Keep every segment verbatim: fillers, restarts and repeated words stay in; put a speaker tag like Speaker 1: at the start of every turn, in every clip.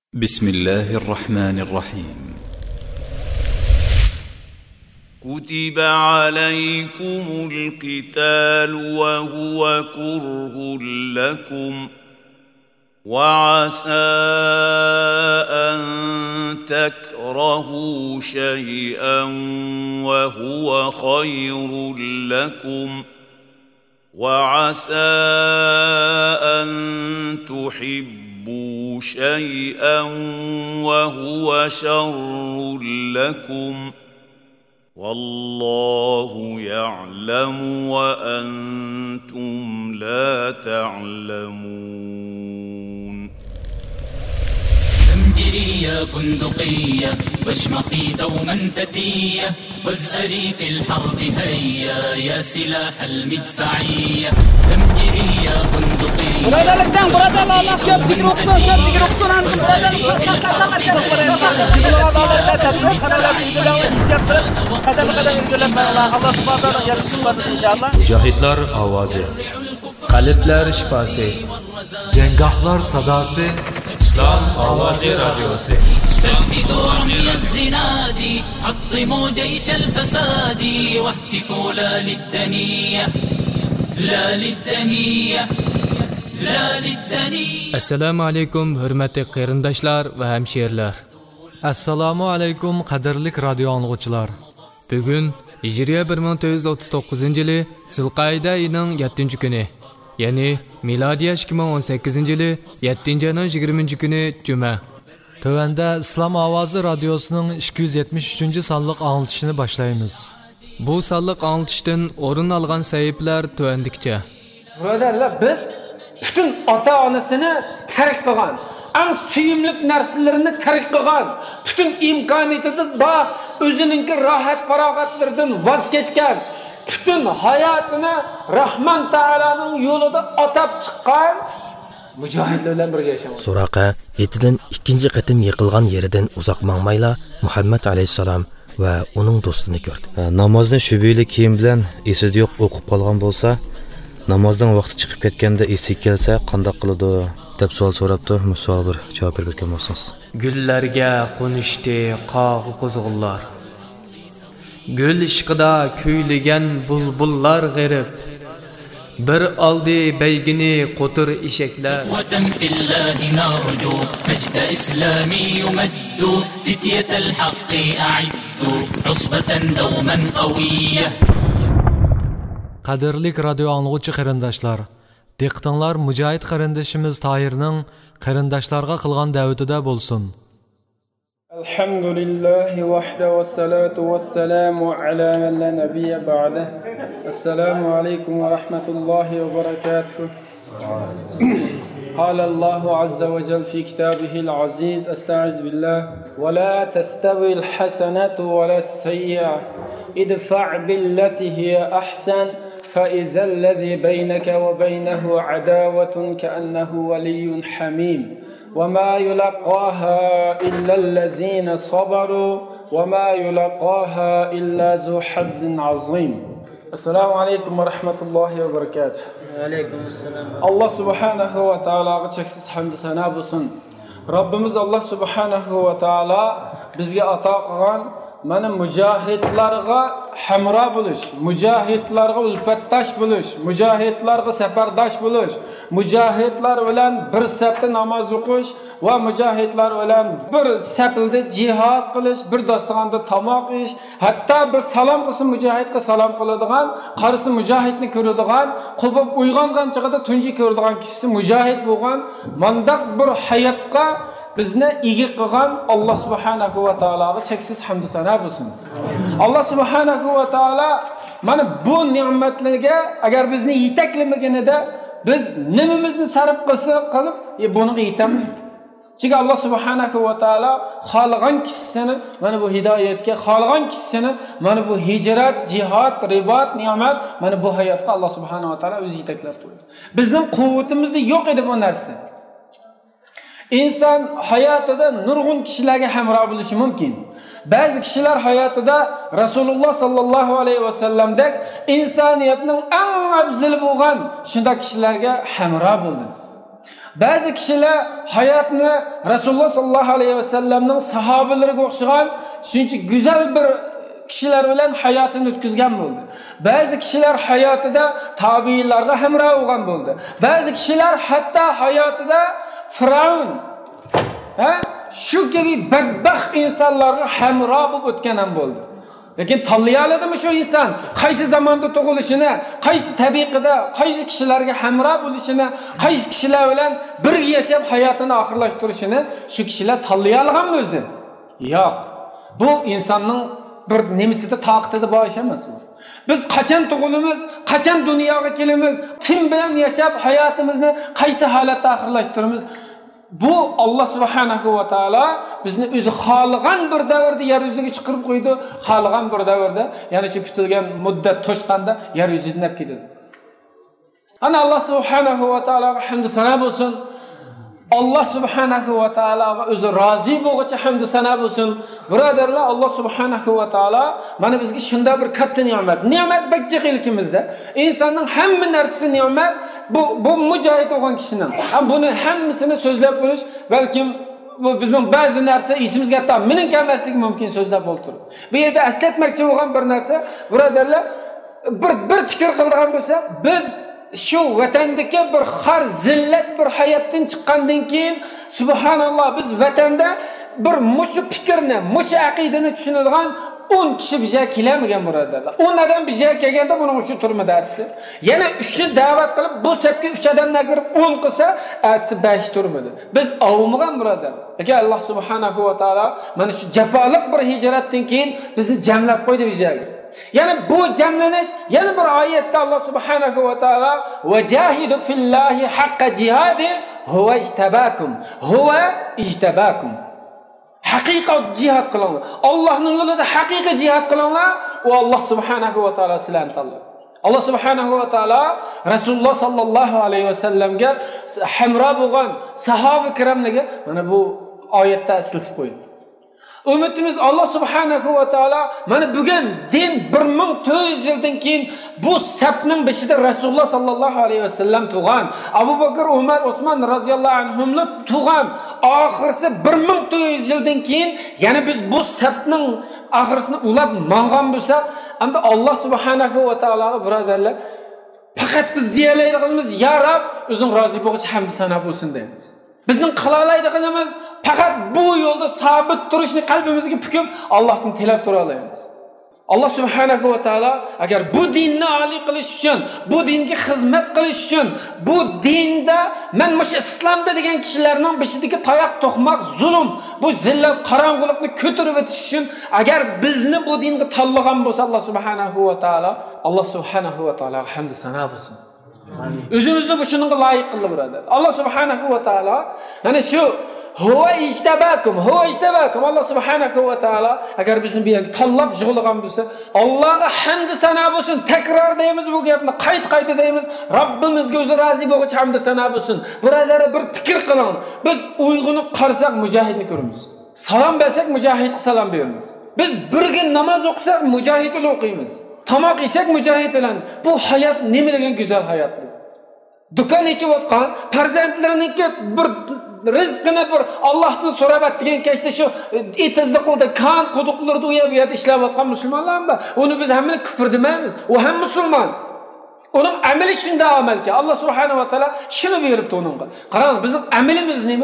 Speaker 1: بسم الله الرحمن الرحيم.
Speaker 2: كتب عليكم القتال وهو كره لكم وعسى أن تكرهوا شيئا وهو خير لكم وعسى أن تحبوا شيئا وهو شر لكم والله يعلم وأنتم لا تعلمون.
Speaker 3: زمجرية بندقية واشمخي دوما فتية وازأري في الحرب هيا يا سلاح المدفعية. زمجرية بندقية
Speaker 4: لا لا لا دام برادة الله الله كيف تجي رخصة كيف تجي رخصة عن برادة
Speaker 5: Mücahitler avazı, kalpler şifası, cengahlar sadası, İslam Avazı Radyosu.
Speaker 3: سددوا رمي الزناد حطموا جيش الفساد واهتفوا لا للدنية لا للدنية لا للدنية.
Speaker 6: Assalamu alaykum hurmatli qarindoshlar va hamshirlar.
Speaker 5: Assalomu alaykum qadrli radio anglg'uchilar.
Speaker 6: Bugun Hijriya bir ming to'rt yuz o'ttiz to'qqizinchi yili Zulqayda oyining yettinchi kuni, ya'ni milodiya ikki ming o'n sakkizinchi yili yettinchi oyning yigirmanchi kuni Juma.
Speaker 5: Tövəndə İslam Avazı Radyosu'nun ikki yuz yetmish uchinchi sonliq anglitishini başlayımız.
Speaker 6: Bu sonliq anglitishdan o'rin olgan sahiflar tövəndikçe.
Speaker 4: Birodarlar, biz bütün ota-onasini tark qilgan, eng suyimli narsalarini tark qilgan, bütün imkoniyatidan va o'zining rohat farog'atlaridan voz kechgan, bütün hayotini Rahman Taoloning yo'lida atab chiqqan mujohidlar bilan birga yashamoqda.
Speaker 7: Suraqa etidan ikkinchi qatim yiqilgan yeridan uzoq mangmayla Muhammad alayhisalom va uning do'stini ko'rdi.
Speaker 8: Namozni shubhali kiyim bilan esida yo'q o'qib qolgan bo'lsa, namozdan vaqti chiqib ketganda esi kelsa qanday qiladi deb savol so'rabdi. Musol bir javob bergan bo'lsangiz.
Speaker 6: Gullarga qo'nishdi qog'i quzg'unlar. Gul ishqida kuylagan bulbullar g'irib. Bir aldi beygini qotur eshaklar.
Speaker 3: وتم في الله نرجو مجد إسلامي يمد فتية الحق أعدوا عصبة دوما قوية.
Speaker 5: Qadrli radio anglg'uchi qarindoshlar, diqqatinglar mujohid qarindoshimiz Toyirning qarindoshlarga qilgan da'vatida bo'lsin.
Speaker 9: Alhamdulillah wahda wassalatu wassalamu ala man la nabiyya ba'da. Assalamu alaykum wa rahmatullahi wa barakatuh. قال الله عز وجل في كتابه العزيز استعذ بالله ولا تستوي الحسنة ولا السيئة ادفع بالتي هي أحسن فإذا الذي بينك وبينه عداوة كأنه ولي حميم وما يلقاها إلا الذين صبروا وما يلقاها إلا ذو حظ عظيم. السلام عليكم ورحمة الله وبركاته.
Speaker 4: Aleyküm selam.
Speaker 9: Allah subhanahu wa ta'alaga cheksiz hamd sana bo'lsin. Rabbimiz Allah subhanahu wa ta'ala bizga ato qilgan mana mujohidlarga hamro bo'lish, mujohidlarga ulfatdosh bo'lish, mujohidlarga safardosh bo'lish, mujohidlar bilan bir safda namoz o'qish va mujohidlar bilan bir safda jihad qilish, bir dasturxonda tomoq yeyish, hatto bir salom qilsa mujohidga salom qiladigan, qarisi mujohidni ko'radigan, qulib uyg'ongan chog'ida tunji ko'radigan kishisi mujohid bo'lgan, mandaq bir hayotga bizni ega qilgan Allah subhanahu va taologa cheksiz hamd sana bo'lsin. Allah subhanahu va taolo mana bu ne'matlarga agar bizni yetaklamaganida biz nimamizni sarf qilsak qilib buni yetamaydi. Chunki Allah subhanahu va taolo xohlagan kishini mana bu hidoyatga, xohlagan kishini mana bu hijrat, jihad, ribat, ne'mat mana bu hayotga Allah subhanahu va taolo o'zi yetaklab qo'ydi. Bizning quvvatimizda yo'q edi bu narsa. İnsan hayatida nurg'un kishilarga hamroh bo'lishi mumkin. Ba'zi kishilar hayotida Rasululloh sallallohu alayhi va sallamdek insoniyatning eng afzali bo'lgan shunday kishilarga hamroh bo'ldi. Ba'zi kishilar hayotni Rasululloh sallallohu alayhi vasallamning sahobalariga o'xshagan shuncha go'zal bir kishilar bilan hayotini o'tkazgan bo'ldi. Ba'zi kishilar hayotida tabiinlarga hamroh bo'lgan bo'ldi. Ba'zi kishilar hatto hayotida Firavun, ha, shu kabi badbaxt insonlarga hamroh bo'lib o'tgan ham bo'ldi. Lekin tanlay oladimi shu inson qaysi zamonda tug'ilishini, qaysi tabiqada, qaysi kishilarga hamroh bo'lishini, qaysi kishilar bilan birga yashab hayotini oxirlashtirishini shu kishilar tanlay olganmi o'zi? Yo'q. Bu insonning bir nemisida taqtida bor ish emas bu. Biz qachon tug'ilamiz, qachon dunyoga kelamiz, kim bilan yashab hayotimizni qaysi holatda oxirlashtiramiz? Bu Allah subhanahu va taolo bizni o'zi xohlagan bir davrda yer yuziga chiqarib qo'ydi, xohlagan bir davrda, ya'ni shu kutilgan muddat to'shqanda yer yuzidan olib ketadi. Ana Allah subhanahu va taologa hamd sana bo'lsin. Allah subhanahu va taologa o'zi rozi bo'lguncha hamd sana bo'lsin. Birodarlar, Allah subhanahu va taolo mana bizga shunday bir katta ne'mat. Ne'mat bakchiqilkimizda. Insonning hamma narsasi ne'mat. Bu bu mujohid bo'lgan kishining. Ham buni hammasini so'zlab bo'lish, balkim bu bizning ba'zi narsa esimizga tam mening kelmasligi mumkin so'zlab o'ltirib. Bu yerda eslatmoqchi bo'lgan bir narsa, birodarlar, bir bir fikr qiladigan bo'lsak, biz shu vatandagi bir xar zillat bir hayotdan chiqqandan keyin subhanalloh biz vatanda bir mushu fikrni, mushu aqidani tushunadigan o'n kishi bizga kelmagan birodarlar. o'n odam bizga kelganda buni shu turmada aytsa, yana uch ni da'vat qilib bu sapga uch odamdan kirib o'n qilsa, aytsa besh turmadi. Biz avmagan birodarlar. Agar Alloh subhanahu va taolo mana shu jafoliq bir hijratdan keyin bizni jamlab qo'ydi bizga. Yani bu jamlanish yana bir oyatda Alloh subhanahu va taolo vajahidu fillahi haqqa jihadi huwa ijtabakum huwa ijtabakum. Haqiqat jihad qilinglar. Allohning yo'lida haqiqiy jihad qilinglar va Alloh subhanahu va taolo sizlarni tanladi. Allah subhanahu va taolo Rasululloh sallallohu alayhi vasallamga hamroh bo'lgan sahoba kiramlarga mana bu oyatda eslatib qo'ydi. Ummatimiz Allah subhanahu va taolo mana bugun din bir ming to'rt yuz yildan keyin bu sapning beshida Rasululloh sallallohu alayhi vasallam tug'an, Abu Bakr, Umar, Osmon radhiyallohu anhumlar tug'an. Oxirisi bir ming to'rt yuz yildan keyin yana biz bu sapning oxirisini ulab mang'an bo'lsak, endi Alloh subhanahu va taologa birodarlar faqat biz deyalaydiganimiz ya Rob o'zing rozi bo'lguncha hamd sana bo'lsin deymiz. Bizning qilalaydiganimiz faqat bu yo'lda sabit turishni qalbimizga pukib Allohdan tilab tura olamiz. Allah subhanahu va taolo agar bu dinni oliy qilish uchun, bu dinga xizmat qilish uchun, bu dinda men mush islomda degan kishilarning beshidagi tayoq to'qmoq zulm, bu zillat qorong'ulikni ko'tarib o'tish uchun agar bizni bu dinga tanlagan bo'lsa Alloh subhanahu va taolo, Alloh subhanahu va taolo hamd sana bo'lsin. O'zimizni bu shunga loyiq qildi birodar. Alloh subhanahu va taolo mana shu huwa ijtabakum, huwa ijtabakum. Alloh subhanahu va taolo agar bizni bu yerga tanlab yig'ilgan bo'lsa, Allohga hamd sana bo'lsin. Takror deymiz bu gapni, qayt-qayta deymiz. Robbimizga o'zi rozi bo'lguncha hamd sana bo'lsin. Birodar, bir fikr qiling. Biz uyg'unib qarasak mujohidni ko'ramiz. Salom bersak mujohidga salom beramiz. Biz birga namoz o'qisak mujohidni o'qiymiz. Tamoq yesak mujohid bilan. Bu hayot nima degan go'zal hayot bu. Do'kon ichib o'tgan farzandlariniki bir rizqini bir Allohdan so'rab degan kechda shu etizli qo'lda kan quduqlarda u yerda ishlab o'tgan musulmonlarmi? Uni biz hamma kufr demaymiz. U ham musulmon. Uning amali shunday amalki Alloh subhanahu va taolo shuni beribdi uningga. Qarang, bizning amalimiz nima?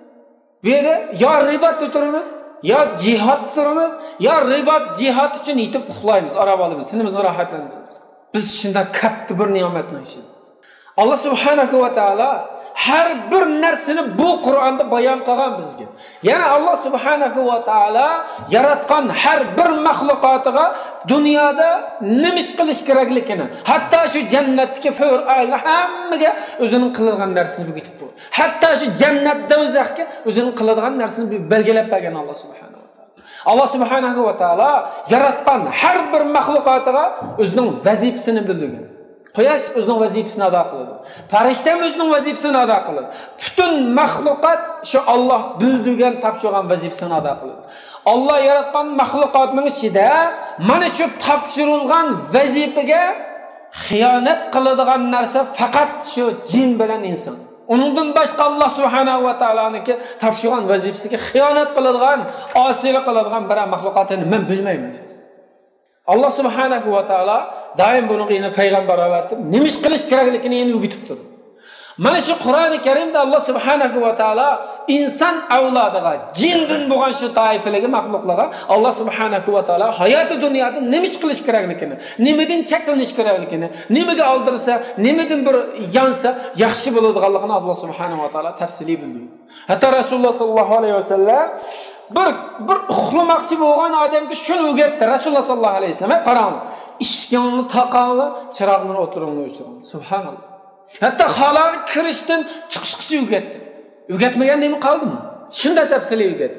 Speaker 9: Bu yerda yo ribat o'tiramiz, yo jihad turamiz, yo ribat jihad uchun yetib uxlaymiz, arabalimiz, tinimizni rohatlantiramiz. Biz shunday katta bir ne'matni ishlaymiz. Allah subhanahu va taolo har bir narsani bu Qur'onda bayon qilgan bizga. Yana Allah subhanahu va taolo yaratgan har bir maxluqotiga dunyoda nima ish qilish kerakligini, hatto shu jannatdagi hur ayla hammaga o'zining qilgan narsasini o'rgatib qo'ydi. Hatto shu jannatda o'zaqga o'zining qiladigan narsasini belgilab bergan Allah subhanahu va taolo. Allah subhanahu va taolo yaratgan har bir maxluqotiga o'zining vazifasini bildirgan. Quyosh o'zining vazifasini ado qiladi. Farishta o'zining vazifasini ado qiladi. Butun maxluqot shu Alloh bildirgan, topshirgan vazifasini ado qiladi. Alloh yaratgan maxluqotning ichida mana shu topshirilgan vazifaga xiyonat qiladigan narsa faqat shu jin bilan inson.
Speaker 4: Onundan başqa Allah subhanahu va taoloning topshirgan vazifasiga xiyonat qiladigan, osiylik qiladigan bir mahluqotni men bilmayman. Allah subhanahu va taolo doim buni qiyni payg'ambar avatib, nima ish qilish kerakligini yana o'rgatib turdi. Mana shu Qur'oni Karimda Allah subhanahu va taolo inson avlodiga, jindan bo'lgan shu toifalarga, mahluqlarga Allah subhanahu va taolo hayoti dunyoda nima ish qilish kerakligini, nimadan cheklanish kerakligini, nimaga oldirsa, nimadan bir yansa yaxshi bo'ladiganligini Allah subhanahu va taolo tafsiliy bildirdi. Hatto Rasululloh sallallohu alayhi vasallam bir bir uxlamoqchi bo'lgan odamga shuni o'rgatdi. Rasululloh sallallohu alayhi vasallam qarang, ishkonni taqanlar, chiroqni o'tiringlar o'chirgan. Subhanalloh. Hatta xalaga kirishdan chiqishgacha o'rgatdi. O'rgatmagan nima qoldimi? Shunda tafsiliy o'rgatdi.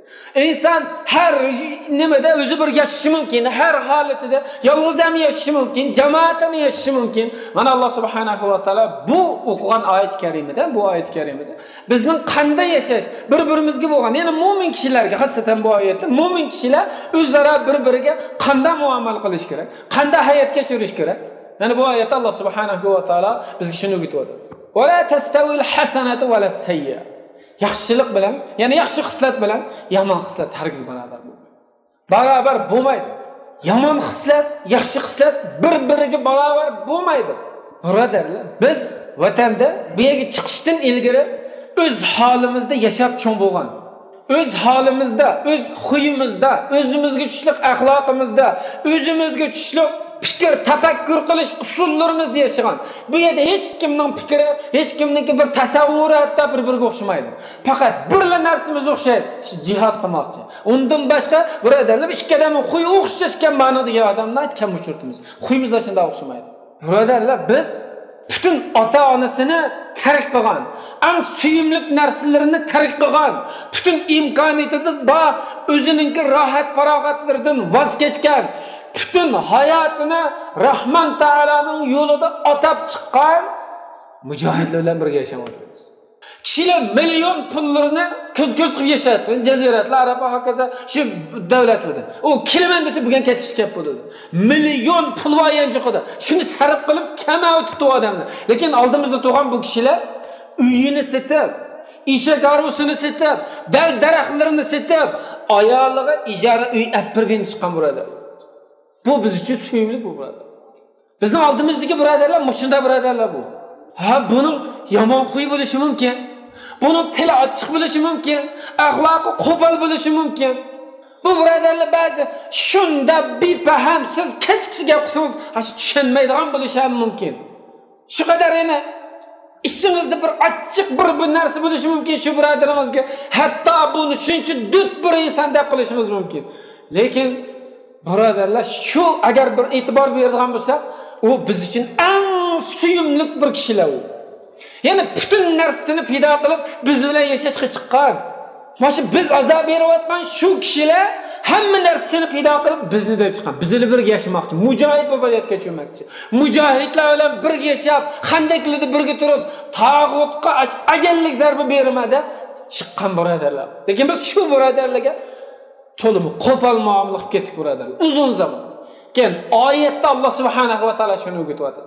Speaker 4: İnsan her nimada o'zi bir yashashi mumkin, har holatida yolg'iz ham yashashi mumkin, jamoatda yashashi mumkin. Mana Alloh subhanahu va taolo bu o'qigan oyat karimida, bu oyat karimida bizning qanday yashash, bir-birimizga bo'lgan, ya'ni mu'min kishilarga, xassatan bu oyatda mu'min kishilar o'zlari bir-biriga qanday muomala qilish kerak, qanday hayot kechirish kerak. Mana bu oyatda Alloh subhanahu va taolo bizga shuni o'rgatyapti. Va la tastawil hasanatu va la sayyi'a. Yaxshilik bilan, ya'ni yaxshi xislat bilan yomon xislat hargiz barobar bo'lmaydi. Barobar bo'lmaydi. Yomon xislat, yaxshi xislat bir-biriga barobar bo'lmaydi. Birodarlar, biz vatanda bu yerga chiqishdan ilgari o'z holimizda yashab cho'ng bo'lgan. O'z holimizda, o'z xuyimizda, o'zimizga tushlik axloqimizda, o'zimizga tushlik fikr, tafakkur qilish usullarimizni yashagan. Bu yerda hech kimning fikri, hech kimning bir tasavvuri hatto bir-biriga o'xshamaydi. Faqat birla narsamiz o'xshaydi. Jihad qilmoqchi. Undan boshqa birodarlar ikki odamning xuyi o'xshashgan ma'nodagi odamni aytgan uchurtimiz. Xuyimiz shunday o'xshamaydi. Birodarlar, biz butun ota-onasini tark qilgan, eng suyimli narsalarini tark qilgan, butun imkoniyatidan va o'zining rohat farog'atlaridan voz kechgan, butun hayotini Rahman Taoloning yo'lida atab chiqqan mujohidlar bilan birga yashamoqdamiz. Kishilar million pullarini ko'z-ko'z qilib yashayapti. Jaziratlar, Arab va hokazo shu davlatlarda. U kelman desa bugun kechkish kelib bo'ldi. Million pul va yanchiqida. Shuni sarf qilib kama o'tibdi odamlar. Lekin oldimizda turgan bu kishilar uyini setib, eshak arusini setib, dal daraxtlarini setib, ayoliga ijara uy apirib chiqqan bo'ladi. Bu biz uchun suyimli bu birodar. Bizning oldimizdagi birodarlar mushunda birodarlar bu. Ha, buning yomon xuy bo'lishi mumkin. Buning tili ochiq bo'lishi mumkin, axloqi qo'pol bo'lishi mumkin. Bu birodarlar ba'zi shunda bepaham siz kechkichi gap qilsangiz, hash tushunmaydigan bo'lishi ham mumkin. Shu qadar yana ishingizda bir ochiq bir bir narsa bo'lishi mumkin shu birodarimizga. Hatto buni shuncha dud bir inson deb qilishimiz mumkin. Lekin birodarlar, shu agar bir e'tibor beradigan bo'lsa, u biz uchun eng suyimli bir kishilar u. Ya'ni butun narsasini fido qilib biz bilan yashashga chiqqan. Mana shu biz azob berayotgan shu kishilar hamma narsasini fido qilib bizni deb chiqqan. Bizlar birga yashamoqchi, mujohid bo'lib hayotga cho'moqchi. Mujohidlar bilan birga yashab, xandaklarda birga turib, tag'utga ajallik zarba bermada chiqqan birodarlar. Lekin biz shu birodarlarga to'liq qo'pol muomala qilib ketdik birodarlar. Uzun zaman. Keyin oyatda Alloh subhanahu va taolo shuni o'rgatyapti.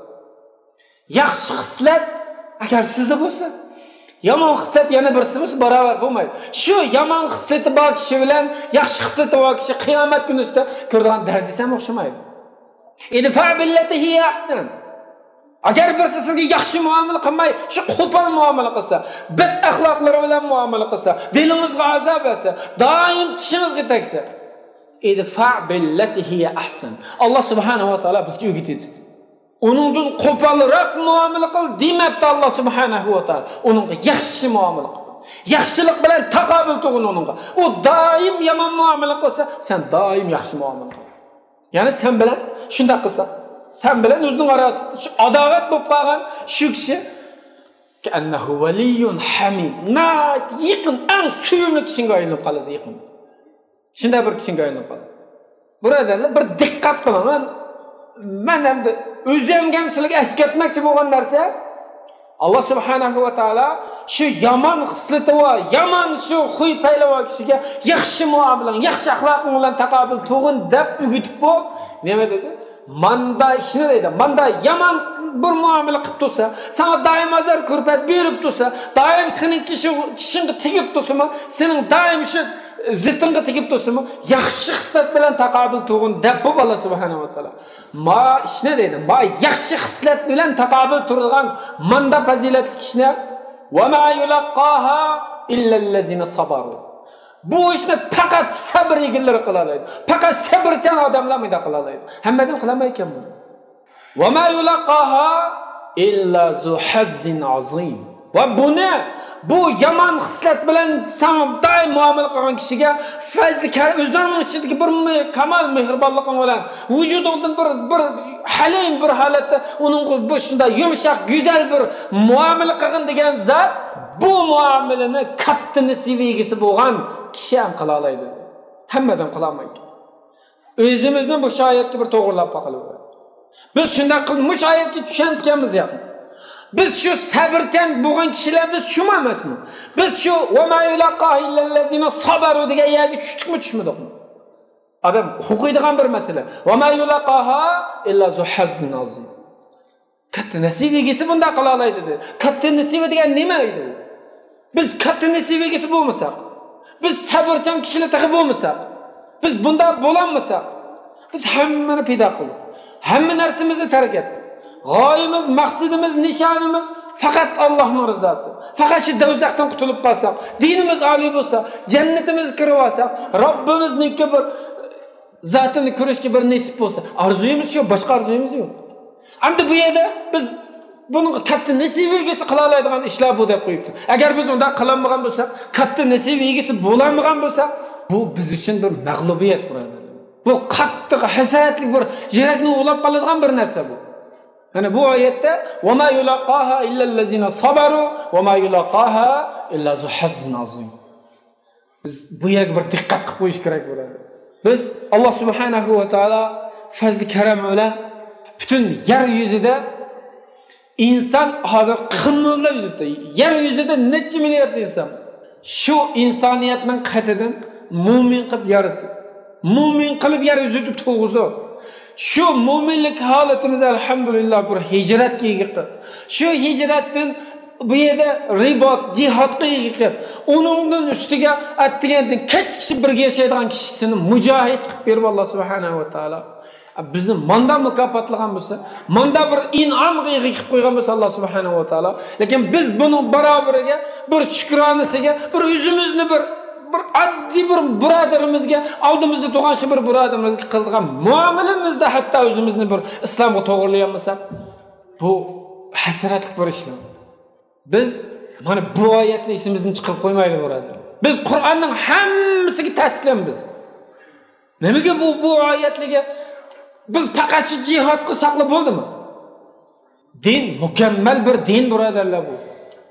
Speaker 4: Yaxshi xislat agar sizda bo'lsa, yomon xislat yana birisi bo'lsa barobar bo'lmaydi. Shu yomon xislati bor kishi bilan yaxshi xislati bor kishi qiyomat kunida ko'radigan darajasi ham o'xshamaydi. Idfa billati hiya ahsan. Agar birisi sizga yaxshi muomala qilmay, shu qo'pol muomala qilsa, bid axloqlari bilan muomala qilsa, dilingizga azob bersa, doim tishingizga tegsa, idfa billati hiya ahsan. Alloh subhanahu va taolo bizga o'rgatadi. Uningdan qo'polroq muomala qil demabdi Alloh subhanahu va taolo. Uningga yaxshi muomala qil. Yaxshilik bilan taqobil tug'in uningga. U doim yomon muomala qilsa, sen doim yaxshi muomala qil. Ya'ni sen bilan shunda qilsa, sen bilan o'zining orasida shu adovat bo'lib qolgan shu kishi ki annahu valiyun hamim. Na yaqin eng suyimli kishiga aylanib qoladi yaqin. Shunda bir kishiga aylanib qoladi. Birodarlar, bir diqqat qilaman. Men hamda o'zimga hamchilik eslatmoqchi bo'lgan narsa, Alloh subhanahu va taolo shu yomon xislati va yomon shu xuy paylava kishiga yaxshi muomala, yaxshi axloq bilan taqobil tug'in deb o'gitib qo'yib, nima dedi? Manda ishni dedi. Manda yomon bir muomala qilib tursa, sana doim azar ko'rpat berib tursa, doim sening kishingga tegib tursami, sening doim shu zitinga tegib tursami, yaxshi xislat bilan taqobil tug'in deb bu Allah subhanahu va taolo. Ma ishni deydi, ma yaxshi xislat bilan taqobil turgan manda fazilatli kishini va ma yulaqaha illa allazina sabaru. Bu ishni faqat sabr egalari qila oladi. Faqat sabrchan odamlar menda qila oladi. Hammadan qilolmay ekan buni. Va ma yulaqaha illa zu hazzin azim. Va buni bu yomon xislat bilan sam doim muomala qilgan kishiga fazli o'zining ichidagi bir kamal mehribonlik bilan vujudidan bir bir halim bir holatda uning bu shunday yumshoq go'zal bir muomala qilgan degan zot bu muomalani katta nasiba egasi bo'lgan kishi ham qila oladi. Hammadan qila olmaydi. O'zimizni bu shoyatga bir to'g'rilab qo'yib. Biz shunday qilib mushoyatga tushganmiz ya. Biz şu sabrchan bo'lgan kishilar biz shu emasmi? Biz shu va ma yulaqaha illa allazina sabaru degan yerga tushdikmi, tushmadikmi? Adam qo'ydigan bir masala. Va ma yulaqaha illa zu hazzin azim. Katta nasib egasi bunda qila oladi dedi. Katta nasib degan nima edi? Biz katta nasib egasi bo'lmasak, biz sabrchan kishilar taqib bo'lmasak, biz bunda bo'lolmasak, biz hammani paydo qilib, hamma narsamizni tark etdik. G'oyamiz, maqsadimiz, nishonimiz faqat Allohning rizosi. Faqat shu do'zaxdan qutulib qolsak, dinimiz oliy bo'lsa, jannatimizga kirib olsak, Robbimizningki bir zatini ko'rishga bir nasib bo'lsa, orzuyimiz shu, boshqa orzuyimiz yo'q. Endi bu yerda biz buni katta nasib egasi qila oladigan ishlar bu deb qo'yibdi. Agar biz unda qilolmagan bo'lsak, katta nasib egasi bo'lolmagan bo'lsak, bu biz uchun bir mag'lubiyat bo'ladi. Bu qattiq hasadlik bir yurakni ulab qoladigan bir narsa bu. Yani bu ayette ve ma yulaqaha illa allazina sabaru ve ma yulaqaha illa zu hazzin azim. Biz bu yerga bir diqqat qilib qo'yish kerak bo'ladi. Biz Alloh subhanahu va taolo fazli karam bilan butun yer yuzida inson hozir qimillab yuribdi. Yer yuzida necha milliard inson shu insoniyatning qatidan mu'min qilib yaratdi. Mu'min qilib yer yuzida to'g'izdi. Şu mu'minlik holatimiz elhamdülillah bir hicretga yig'di. Shu hicretdan bu yerda ribot, jihodga yig'di. Uningdan ustiga atdigandan kech kishi birga yashaydigan kishisini mujohid qilib berib Alloh subhanahu va taolo bizni manda mukofotlagan bo'lsa, manda bir in'om qilib qo'ygan bo'lsa Alloh subhanahu va taolo, lekin biz buning barobariga bir shukronasiga bir o'zimizni bir bir addi bir birodarimizga oldimizda turgan shu bir birodarimizga qilgan muomalamizda hatto o'zimizni bir islomga to'g'rilayolmasak, bu hasratlik bir ish. Biz mana bu oyatni esimizdan chiqarib qo'ymaylik birodar. Biz Qur'onning hammasiga taslimmiz. Nimaga bu bu oyatlarga biz faqat shu jihad qilsaqla bo'ldimi? Din mukammal bir din birodarlar bu.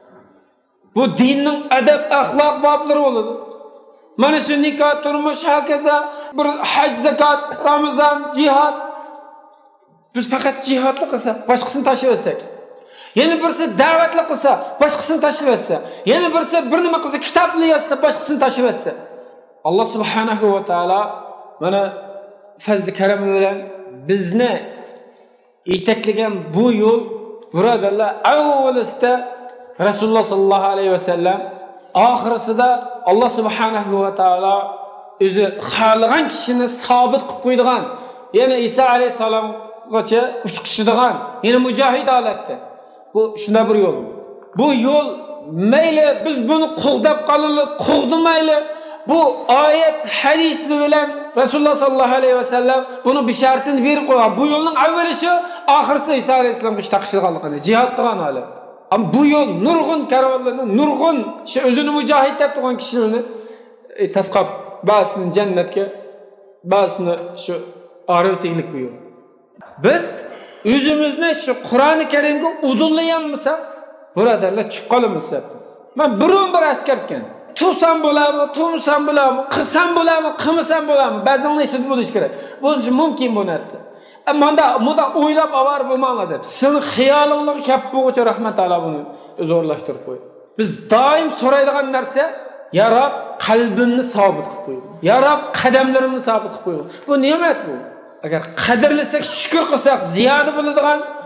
Speaker 4: Bu dinning adab, axloq boblari bo'ladi. Mana shu nikoh, turmush, hokazo, bir haj, zakot, Ramazon, jihad. Biz faqat jihodni qilsa, boshqasini tashlab olsak. Yana birisi da'vatli qilsa, boshqasini tashlab olsa. Yana birisi bir nima qilsa, kitobli yozsa, boshqasini tashlab olsa. Alloh subhanahu va taolo mana fazli karami bilan bizni yetaklagan bu yo'l birodarlar, avvalida Rasululloh sallallohu alayhi va sallam, oxirisida Alloh subhanahu va taolo o'zi xohlagan kishini sobit qilib qo'ydigan, yana Isa alayhisalomgacha uchqishadigan, yana mujohid holatda. Bu shunday bir yo'l. Bu yo'l mayli biz buni qo'g'dab qolaylik, qo'g'dimayli, bu oyat hadis bilan Rasululloh sallallohu alayhi va sallam buni bishartini berib qo'ygan. Bu yo'lning avvali shu, oxirisi Isa alayhisalomga taqishilganligini, jihad qilgan hali. Ama bu yol nurgun karvanlarını, nurgun şu özünü mücahit deb turgan kishilarni e, tasqab, bazısını cennetga, bazısını şu arifteklik bu yol. Biz o'zimizni shu Qur'oni Karimga udullayapmisak, birodarlar chiqib qolamiz. Men biron bir askarkan, tursam bo'ladimi, turmasam bo'ladimi, qilsam bo'ladimi, qilmasam bo'ladimi, ba'zan esa bo'lish kerak. Bo'lishi mumkin bu narsa. Manda munda o'ylab avar bo'lmanglar deb. Seni xiyolingga kelib bo'g'icha rahmat taolo buni zo'rlashtirib qo'ydi. Biz doim so'raydigan narsa, ya Rob, qalbimni sobit qilib qo'y. Ya Rob, qadamlarimni sobit qilib qo'y. Bu ne'mat bu. Agar qadrlasak, shukr qilsak, ziyoda bo'ladigan,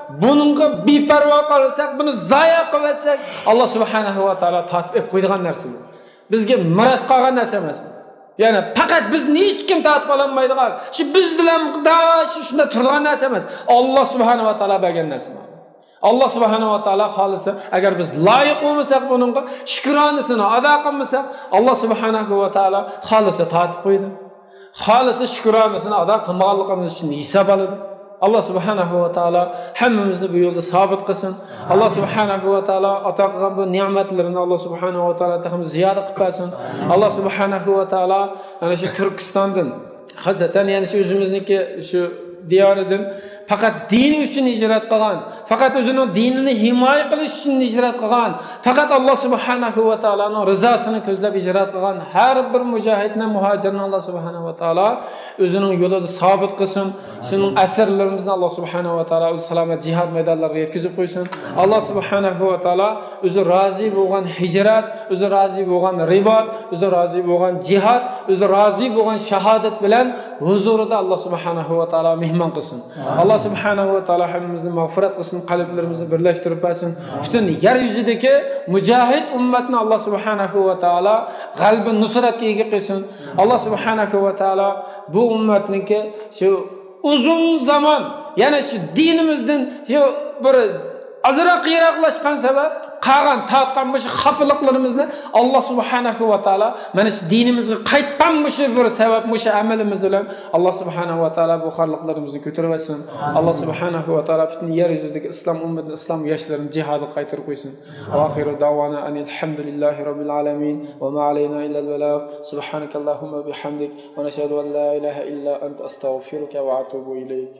Speaker 4: buningga beparvo qilsak, buni zoya qilsak, Alloh subhanahu va taolo tatib qo'ydigan narsa bu. Bizga miras qolgan narsa emas. Ya'ni faqat bizni hech kim tatib olmaydigan, shu biz bilan shu shunda turgan narsa emas. Alloh subhanahu va taolo bergan narsa. Allah subhanahu wa taala xolisa, agar biz loyiq bo'lmasak buningga, shukronasini ado qilmasak, Allah subhanahu wa taala xolisa tatib qo'ydi. Xolisa shukronasini ado qilmaganligimiz uchun hisob oladi. Allah subhanahu wa taala hammamizni bu yo'lda sabit qilsin. Allah subhanahu wa taala ato qilgan bu ne'matlarini Allah subhanahu wa taala ham ziyoda qilib bersin. Allah subhanahu wa taala ana shu Turkistondan, xosatan yana shu o'zimizniki shu diyoridan faqat dini uchun hijrat qilgan, faqat o'zining dinini himoya qilish uchun hijrat qilgan, faqat Alloh subhanahu va taolaning rizosini ko'zlab hijrat qilgan har bir mujohidni, muhojirni Alloh subhanahu va taolo o'zining yo'lida sabit qilsin. Shuning asarlarimizni Alloh subhanahu va taolo o'z salomat jihad maydonlariga yetkazib qo'ysin. Alloh subhanahu va taolo o'zi rozi bo'lgan hijrat, o'zi rozi bo'lgan ribot, o'zi rozi bo'lgan jihad, o'zi rozi bo'lgan shahodat bilan huzurida Alloh subhanahu va taolo mehmon qilsin. Allah subhanahu wa taala hammamizni mag'firat qilsin, qalblarimizni birlashtirib bersin. Butun yer yuzidagi mujohid ummatni Alloh subhanahu va taala g'albi nusratga ega qilsin. Alloh subhanahu va taala bu ummatniki shu uzun zaman, yana shu dinimizdan shu bir azroq yiroqlashgan sabab qolgan tatgan bu xafalıqlarimizni Alloh subhanahu va taala mana shu dinimizga qaytgan bu bir sabab, bu amalimiz bilan Alloh subhanahu va taala bu xorliqlarimizni ko'tarib olsin. Alloh subhanahu va taala butun yer yuzidagi islom ummatini, islom yoshlarini jihadga qaytarib qo'ysin. Oxiru davona alhamdulillahi robbil alamin va ma alayna illa al-balagh. Subhanakallahumma bihamdik va nashhadu an la ilaha illa anta astaghfiruka va atubu ilayk.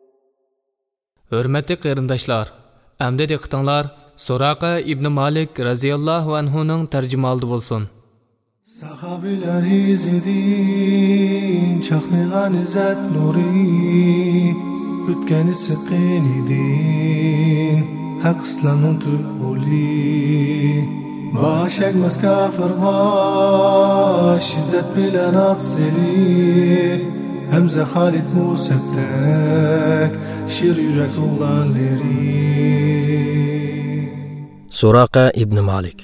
Speaker 6: Hurmatli qarindoshlar, amdi diqqatinglar Suraqa ibn Malik raziyallohu anhuning tarjimaldi bo'lsin.
Speaker 10: Sahabilar izidin chaqnagan izzat nuri o'tgan siqin idin haq islomning tuli boshagmas kafirga shiddat bilan atseli Hamza Khalid Musabtak shir yurak o'g'lonlari
Speaker 7: Suraqa ibn Malik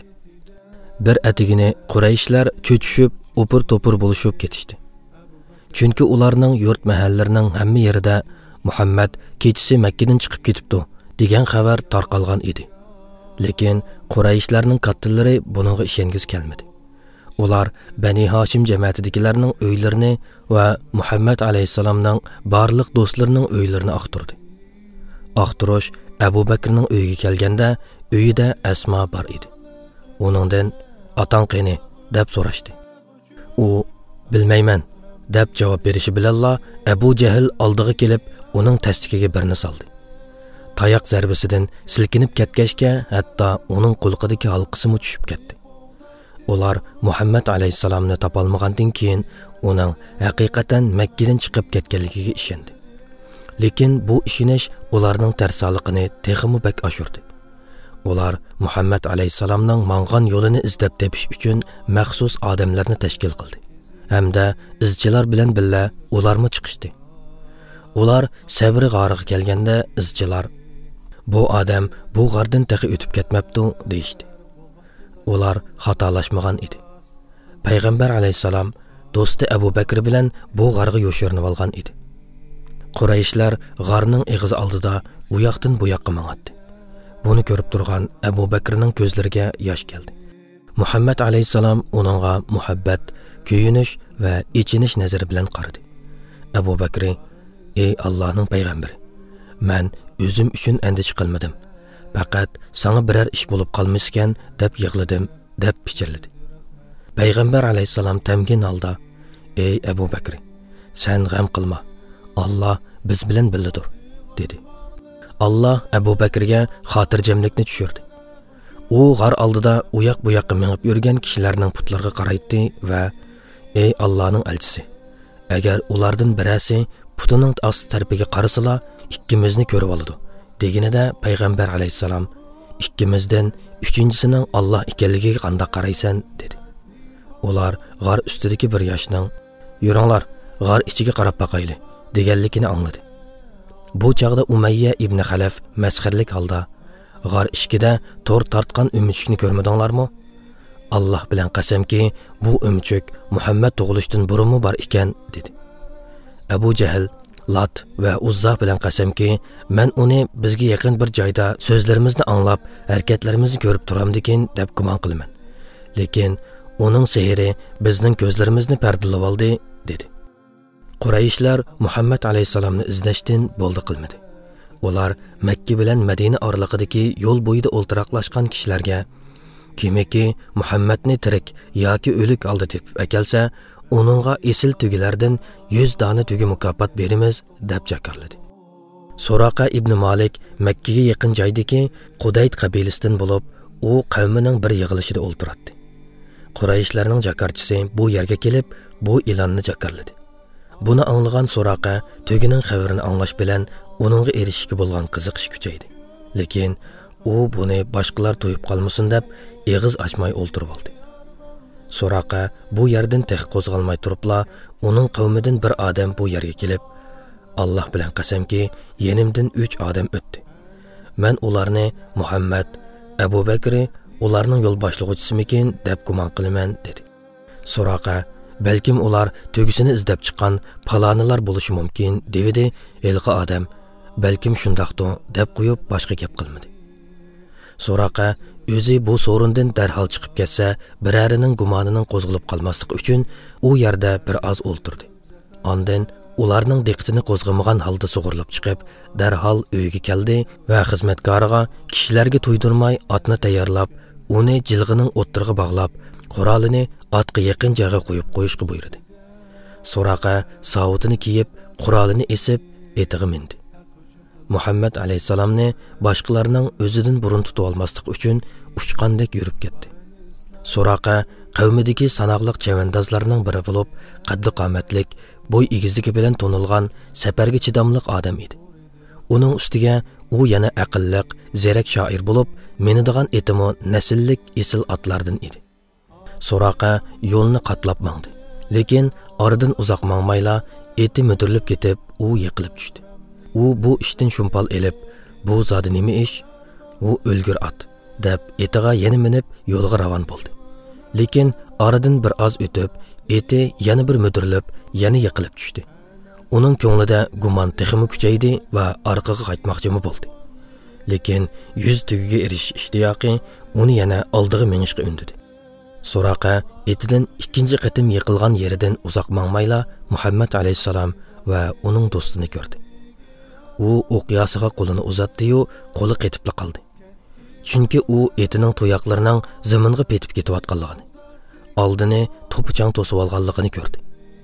Speaker 7: bir atigini Qurayshlar cho'chishib, o'pir-to'pir bo'lishib ketishdi. Chunki ularning yurt mahallarining hamma yerida Muhammad kechisi Makkadan chiqib ketibdi degan xabar tarqalgan edi. Lekin Qurayshlarning kattalari buningga ishongiz kelmadi. Ular Bani Hashim jamoatidagilarning uylarini va Muhammad alayhisalomning barliq do'stlarining uylarini aqtirdi. Aqtirish Abu Bakrning uyiga kelganda uyida Asma bor edi. Uningdan "Atang qani?" deb so'rashdi. U "Bilmayman" deb javob berishi bilan Abu Jahl oldiga kelib, uning tasdiqiga birni soldi. Tayoq zarbasidan silkinib ketgachga, hatto uning qo'lqidagi halqasimi tushib ketdi. Ular Muhammad alayhisalomni topolmagandan keyin uning haqiqatan Makkadan chiqib ketganligiga ishondi. Lekin bu ishonish ularning tarsoligini texmi bak oshirdi. Ular Muhammad alayhisalomning mang'an yo'lini izlab tepish uchun maxsus odamlarni tashkil qildi. Hamda izchilar bilan birga ularmi chiqishdi. Ular Sabri g'origa kelganda izchilar "Bu odam bu g'ardan taxi o'tib ketmabdi" deyishdi. Ular xatolashmagan edi. Payg'ambar alayhisalom do'sti Abu Bakr bilan bu g'arga yo'shirinib olgan edi. Qurayshlar g'arning eg'izi oldida u yoqdan bu yoqqa mang'atdi. Buni ko'rib turgan Abu Bakrning ko'zlariga yosh keldi. Muhammad alayhisalom uningga muhabbat, kuyinish va ichinish nazari bilan qaradi. Abu Bakr: "Ey Allohning payg'ambari, men o'zim uchun andish qilmadim. Faqat sana biror ish bo'lib qolmiskan deb yig'ladim" deb pichirladi. Payg'ambar alayhisalom tamgin holda: "Ey Abu Bakr, sen g'am qilma. Allah biz bilan birgadir" dedi. Allah Abu Bakrga xotirjamlikni tushirdi. U g'ar oldida u yoq bu yoqqa mengib yurgan kishilarning putlariga qaraydi va "Ey Allohning elchisi, agar ulardan birasi putining osti tarafiga qarasala, ikkimizni ko'rib oladi" deganida payg'ambar alayhisalom "Ikkimizdan uchinchisining Alloh ekanligiga qanday qaraysan?" dedi. Ular g'ar ustidagi bir yoshning "Yuringlar, g'ar ichiga qarab boqayli" deganligini angladi. Bu chaqda Umayya ibn Xalaf masxarlik holda: "G'ar ishkida tor tortgan umchukni ko'rmadinglarmi? Alloh bilan qasamki, bu umchuk Muhammad tug'ilishdan burunmi bor ekan" dedi. Abu Jahl, Lat va Uzza bilan qasamki, men uni bizga yaqin bir joyda so'zlarimizni anglab, harakatlarimizni ko'rib turamdikin deb gumon qilaman. Lekin uning sehri bizning ko'zlarimizni pardalab oldi dedi. Qurayishlar Muhammad alayhisalomni izlashdan bo'ldi qilmadi. Ular Makka bilan Madina oralig'idagi yo'l bo'yida o'ltiraqlashgan kishilarga kimiki Muhammadni tirik yoki o'lik oldi deb akalsa, uningga esil tugilardan yuz dona tugi mukofot beramiz deb jakarladi. Suraqa ibn Malik Makkaga yaqin joydagi Qudayd qabilasidan bo'lib, u qavmining bir yig'ilishida o'ltiradi. Qurayishlarning jakarchisi bu yerga kelib, bu e'lonni jakarladi. Buni anglagan Suraqa tugining xabarini anglash bilan uningga erishishga bo'lgan qiziqish kuchaydi. Lekin u buni boshqalar to'yib qolmasin deb eg'iz ochmay o'ltirib oldi. Suraqa bu yerdan tex qo'zg'almay turibla, uning qavmidan bir odam bu yerga kelib, Alloh bilan qasamki, yenimdan uch odam o'tdi. Men ularni Muhammad, Abu Bakr, ularning yo'l boshlovchisimakin deb gumon qilaman dedi. Suraqa balkim ular tugisini izlab chiqqan palonilar bo'lishi mumkin dedi. Elqi odam balkim shundoqdir deb qo'yib boshqa gap qilmadi. Suraqa o'zi bu so'rindan darhol chiqib ketsa, birarining gumonining qo'zg'alib qolmasligi uchun u yerda bir oz o'ltirdi. Ondan ularning diqqatini qo'zg'amagan holda sug'urilib chiqib, darhol uyiga keldi va xizmatkoriga kishilarga to'ydirmay otni tayyorlab, uni jilg'ining o'ttirig'iga bog'lab, qurolini otga yaqin joyga qo'yib qo'yishga buyurdi. Suraqa savutini kiyib, qurolini esib, etiga mindi. Muhammad alayhisalomni boshqalarning o'zidan burun tutib olmaslik uchun uchqandek yurib ketdi. Suraqa qavmidagi sanoqliq chavandozlarning biri bo'lib, qaddi qomatlik, bo'y egizligi bilan tonilgan, safarga chidamliq odam edi. Uning ustiga u yana aqlliq, zerak shoir bo'lib, menidigan etimi nasllik esil otlardan edi. Suraqa yo'lni qatlab mangdi. Lekin oradan uzoq mangmayla eti mudirlib ketib, u yiqilib tushdi. U bu ishdan shumpal elib, bu zodi nima ish? U o'lgur ot deb etiga yana minib yo'lga ravon bo'ldi. Lekin oradan bir oz o'tib, eti yana bir mudirlib, yana yiqilib tushdi. Uning ko'nglida gumon texmi kuchaydi va orqaga qaytmoqchi bo'ldi. Lekin yuz tugiga erishish ishtiyoqi uni yana oldiga minishga undidi. Suraqa etidan ikkinchi qatim yiqilgan yeridan uzoq mangmayla Muhammad alayhisalom va uning do'stini ko'rdi. U o'qiyasiga qo'lini uzatdi-yu, qo'li qetib qoldi. Chunki u etining to'yoqlarining zaminga petib ketayotganligini, oldini to'pichang to'sib olganligini ko'rdi.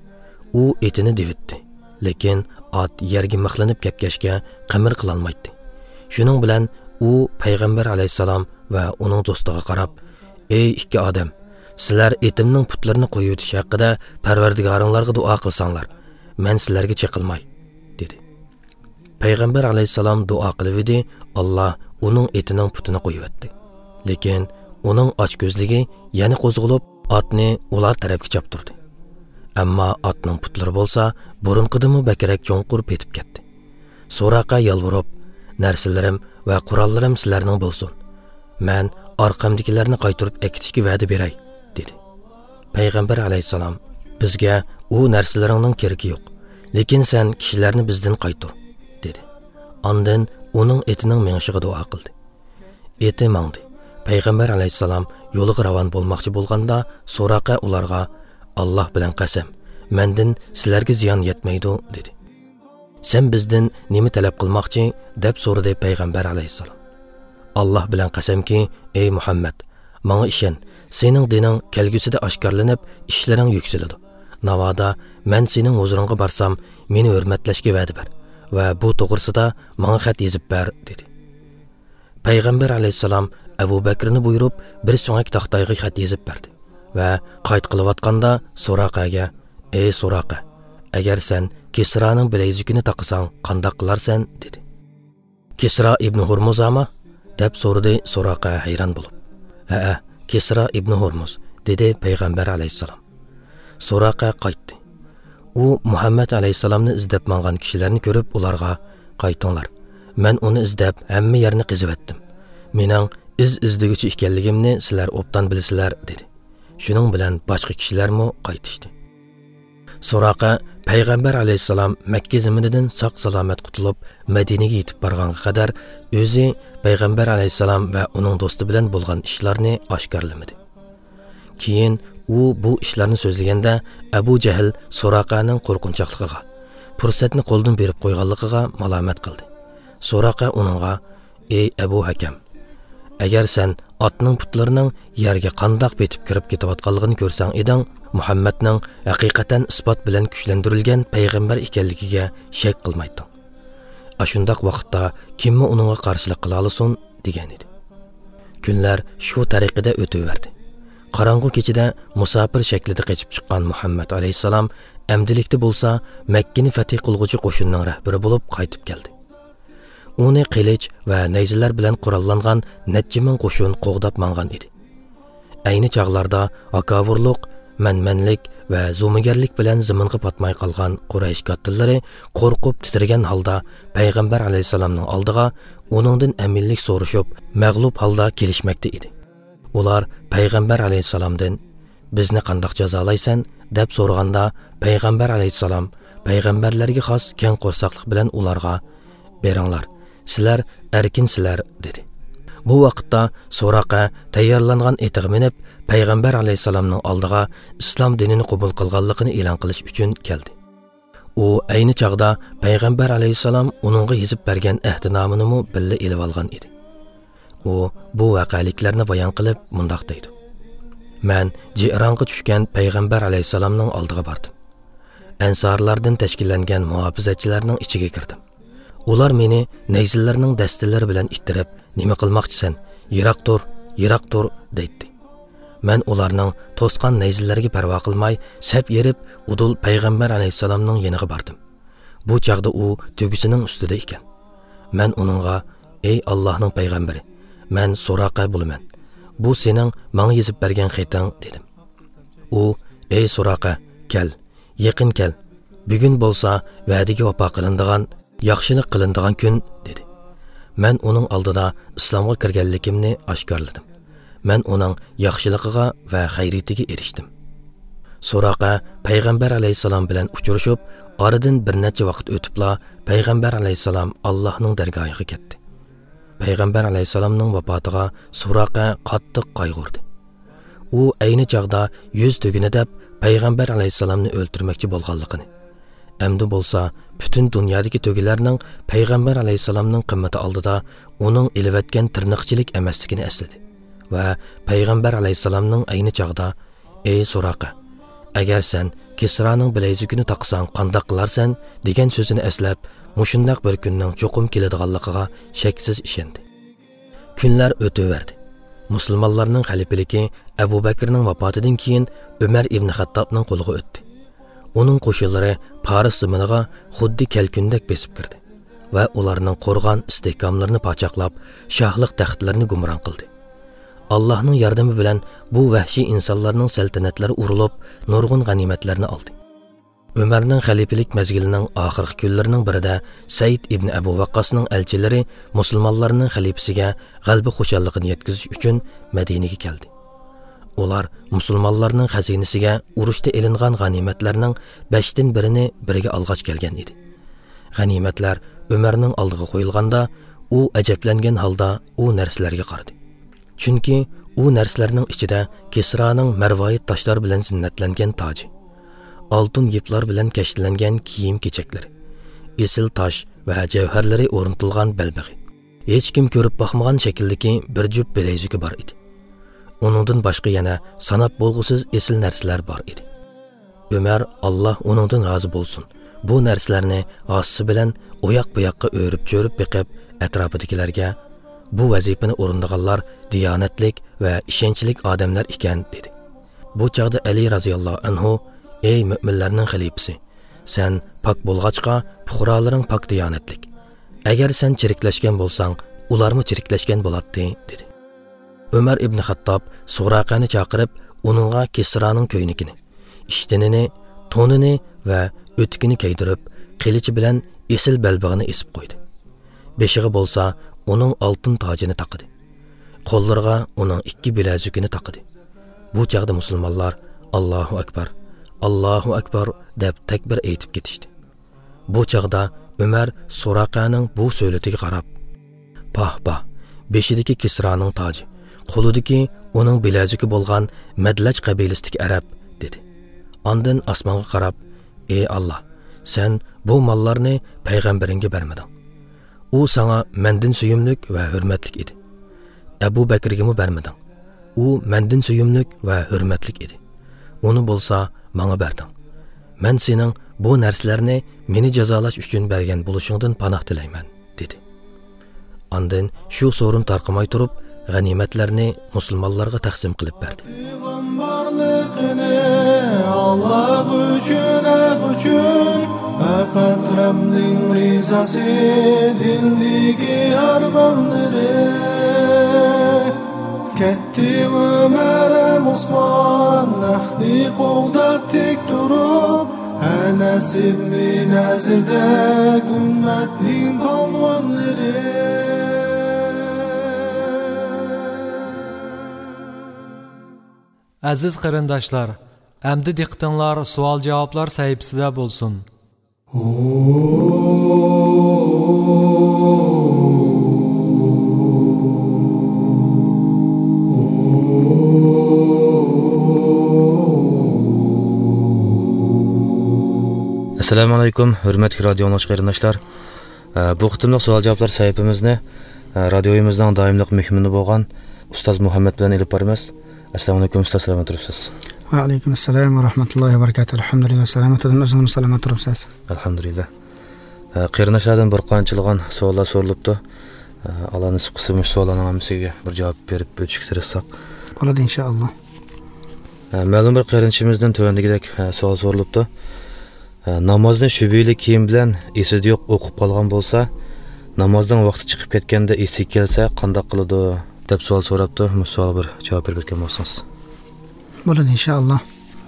Speaker 7: U etini devitdi, lekin ot yerga mixlanib ketgachga qimir qila olmaydi. Shuning bilan u payg'ambar alayhisalom va uning do'stiga qarab, "Ey ikki odam, sizlar etimning putlarini qo'yib o'tish haqida Parvardigoringlarga duo qilsanglar, men sizlarga chaqilmay" dedi. Payg'ambar alayhisalom duo qildi, Alloh uning etining putini qo'yib o'tdi. Lekin uning ochko'zligi yana qo'zg'alib, otni ular tarafga chaptirdi. Ammo otning putlari bo'lsa, burunqidimi bakarak cho'nqur petib ketdi. Suraqa yalvorib, "Narsalarim va qurollarim sizlarning bo'lsin. Men orqamdagilarni qaytarib akitishga va'da beray" dedi. Payg'ambar alayhisalom, "Bizga u narsalaringning keragi yo'q, lekin sen kishilarni bizdan qaytar" dedi. Ondan uning etining mengshiga duo qildi. Eti mangdi. Payg'ambar alayhisalom yo'liga ravon bo'lmoqchi bo'lganda, Suraqa ularga "Alloh bilan qasam, mendan sizlarga ziyon yetmaydi" dedi. "Sen bizdan nima talab qilmoqchi?" deb so'radi Payg'ambar alayhisalom. "Alloh bilan qasamki, ey Muhammad, menga ishon, sening dining kelgusida oshkorlanib, ishlaring yuksaladi. Navoda men sening huzuringga borsam, meni hurmatlashga va'da ber va bu to'g'risida menga xat yozib ber" dedi. Payg'ambar alayhisalom Abu Bakrni buyurib, bir so'ngak taxtayga xat yozib berdi va qayt qilayotganda Suraqaga, "Ey Suraqa, agar sen Kisraning bilezikini taqsang, qanday qilarsan?" dedi. "Kisra ibn Hurmuzama?" deb so'radi Suraqa hayron bo'lib. "Ha, Kisra ibn Hurmuz", dedi Payg'ambar alayhisalom. Suraqa qaytdi. U Muhammad alayhisalomni izlab mangan kishilarni ko'rib, ularga qaytinglar. Men uni izlab hamma yerni qizib etdim. Mening iz izdigüchi ekanligimni sizlar obdan bilsizlar dedi. Shuning bilan boshqa kishilarmi qaytishdi. Suraqa Payg'ambar alayhisalom Makka zaminidan sog' salomat qutulib Madinaga yetib borganga qadar o'zi Payg'ambar alayhisalom va uning do'sti bilan bo'lgan ishlarni oshkorlamadi. Keyin u bu ishlarni so'zlaganda Abu Jahl Suraqaning qo'rqinchoqligiga, fursatni qo'ldan berib qo'yganligiga malomat qildi. Suraqa uningga: "Ey Abu Hakam, agar sen otning putlarining yerga qandoq betib kirib ketayotganligini ko'rsang eding, Muhammadning haqiqatan isbot bilan kuchlantirilgan payg'ambar ekanligiga shak qilmayding. Ashundaq vaqtda kimmi uningga qarshilik qila olsin?" degan edi. Kunlar shu tariqada o'taverdi. Qarang'u kechida musofir shaklida qochib chiqqan Muhammad alayhisalom amdilikda bo'lsa Makkani fath qilguvchi qo'shinning rahbari bo'lib qaytib keldi. Uni qilich va nayzalar bilan qurollangan necha ming qo'shin qo'g'dab mangan edi. Ayni chog'larda akavurluq, manmanlik va zo'migarlik bilan zaminga patmay qolgan Quraysh kattillari qo'rqib titragan holda payg'ambar alayhisalomning oldiga uningdan aminlik so'rashib, mag'lub holda kelishmoqda edi. Ular payg'ambar alayhisalomdan "Bizni qandoq jazolaysan?" deb so'raganda, payg'ambar alayhisalom payg'ambarlarga xos keng qo'rsoqlik bilan ularga "Beringlar, sizlar erkinsizlar" dedi. Bu vaqtda Suraqa tayyorlangan etiga minib payg'ambar alayhisalomning oldiga islom dinini qabul qilganligini e'lon qilish uchun keldi. U ayni chog'da payg'ambar alayhisalom uningga yozib bergan ahdnomani mo billa elib olgan edi. U bu voqealiklarni bayon qilib mundaq deydi: "Men Jironga tushgan payg'ambar alayhisalomning oldiga bordim. Ansorlardan tashkillangan muhofizatchilarning ichiga kirdim. Ular meni nayzillarning dastalari bilan ittirib, "Nima qilmoqchisan? Yiroq tur, yiroq tur" deydi. Men ularning to'sqan nayzillariga parvo qilmay, sap yerib, udul payg'ambar alayhisalomning yoniga bordim. Bu chaqda u tugisining ustida ekan. Men uningga: "Ey Allohning payg'ambari, men Suraqa bo'laman. Bu sening menga yozib bergan xating" dedim. U: "Ey Suraqa, kel, yaqin kel. Bugun bo'lsa va'daga vafo qilinadigan, yaxshilik qilinadigan kun" dedi. Men uning oldida islomga kirganligimni oshkorladim. Men uning yaxshiligiga va xayriyatiga erishdim. Suraqa payg'ambar alayhisalom bilan uchrashib, oradan bir necha vaqt o'tibla payg'ambar alayhisalom Allohning dargohiga ketdi. Payg'ambar alayhisalomning vafotiga Suraqa qattiq qayg'urdi. U ayni chog'da yuz tugini deb payg'ambar alayhisalomni o'ltirmoqchi bo'lganligini, endi bo'lsa butun dunyodagi tugilarning payg'ambar alayhisalomning qimmati oldida uning ilvatgan tirnoqchilik emasligini esladi va payg'ambar alayhisalomning ayni chog'da: "Ey Suraqa, agar sen Kisraning bilezugini taqsang qandoq qilarsan?" degan so'zini eslab, mushundaq bir kunning cho'qim keladiganligiga shaksiz ishondi. Kunlar o'taverdi. Musulmonlarning xalifaligi Abu Bakrning vafotidan keyin Umar ibn Xattobning qo'liga o'tdi. Uning qo'shinlari Paris zaminiga xuddi kalkundek besib kirdi va ularning qo'rg'on istehkomlarini pachaqlab, shohlik taxtlarini gumron qildi. Allohning yordami bilan bu vahshiy insonlarning saltanatlari urilib, nurg'un g'animatlarni oldi. Umarning xalifalik mazgilining oxirgi kunlarining birida Said ibn Abu Waqqasning elchilari musulmonlarning xalifasiga g'alaba xushalligini yetkazish uchun Madinaga keldi. Ular musulmonlarning xazinasiga urushda elingan g'animatlarning beshdan birini biriga olg'ach kelgan edi. G'animatlar Umarning oldiga qo'yilganda, u ajablangan holda u narsalarga qaradi. Chunki u narsalarning ichida Kisraning marvoyit toshlar bilan zinnatlangan toji, oltin yiplar bilan kashlangan kiyim-kechaklar, esil tosh va javharlari o'rnatilgan belbag'i, hech kim ko'rib boqmagan shakldagi bir jup bilezuki bor edi. Uningdan boshqa yana sanab bo'lg'usiz esil narsalar bor edi. Umar, Alloh uningdan rozi bo'lsin, bu narsalarni ossi bilan oyoq-buyoqqa o'rib-cho'rib beqib atrofidagilarga: "Bu vazifani o'rindaganlar diyonatlik va ishonchlik odamlar ekan" dedi. Bu chaqda Ali roziyallohu anhu: "Ey mu'minlarning xalifasi, sen pok bo'lg'achqa fuqarolaring pok diyonatlik. Agar sen chiriklashgan bo'lsang, ularmi chiriklashgan bo'ladi" dedi. Umar ibn Xattob Suraqani chaqirib, uningga Kisraning ko'ynigini, ishtinini, to'nini va o'tkini kiydirib, qilichi bilan esil belbog'ini esib qo'ydi. beshiga bo'lsa uning oltin tojini taqidi. Qo'llariga uning ikki bilazugini taqidi. Bu chaqda musulmonlar Allohu akbar, Allohu akbar deb takbir aytib ketishdi. Bu chaqda Umar Suraqaning bu so'latiga qarab, "Pah, pah, beshidagi Kisraning toji, qo'lidagi uning bilazugi bo'lgan Madlaj qabilasidagi arab" dedi. Ondan osmonga qarab, "Ey Alloh, sen bu mollarni payg'ambaringga bermading. U sana mendan suyumlik va hurmatlik edi. Abu Bakrga mu bermading. U mendan suyumlik va hurmatlik edi. Uni bo'lsa menga berding. Men sening bu narsalarni meni jazolash uchun bergan bo'lishingdan panoh tilayman" dedi. Ondan shu so'rin tarqamay turib, g'animatlarni musulmonlarga taqsim qilib berdi.
Speaker 10: Allah uchun, uchun faqat Rabbning rizasi dildagi armonlari ketdi Umar Usmon nahdi qo'ldan tek turib Anas ibn Nazirda ummatning polvonlari.
Speaker 5: Aziz qarindoshlar, əmdi diqqətinlər sual-javoblar səhifəsində bolsun.
Speaker 8: Assalamu alaykum, hörmətli radio dinləyici qarindoshlar. Bu qitimliq sual-javoblar səhifəmizni radioyimizdən daimlik mehmoni bo'lgan Ustoz Muhammad bilan elib boramiz. Assalomu alaykum ustoz, salomat turibsiz?
Speaker 11: Va alaykum assalom va rahmatullohi va barakatuh. Alhamdulillah, salomat turibsiz, salomat turibsiz.
Speaker 8: Alhamdulillah. Qarindoshlardan bir qanchilgan savollar so'ralibdi. Alloh nasib qilsa, shu savollarning hammasiga bir javob berib o'tishga tirishsak
Speaker 11: bo'ladi inshaalloh.
Speaker 8: Ma'lum bir qarindoshimizdan tövəndikidek savol so'ralibdi. Namozni shubhali kiyim bilan esida yo'q o'qib qolgan bo'lsa, namozdan vaqti chiqib ketganda esi kelsa qanday qiladi deb savol so'rabdi. Musollar bir javob berib o'tgan bo'lsangiz.
Speaker 11: Bo'ladi inshaalloh.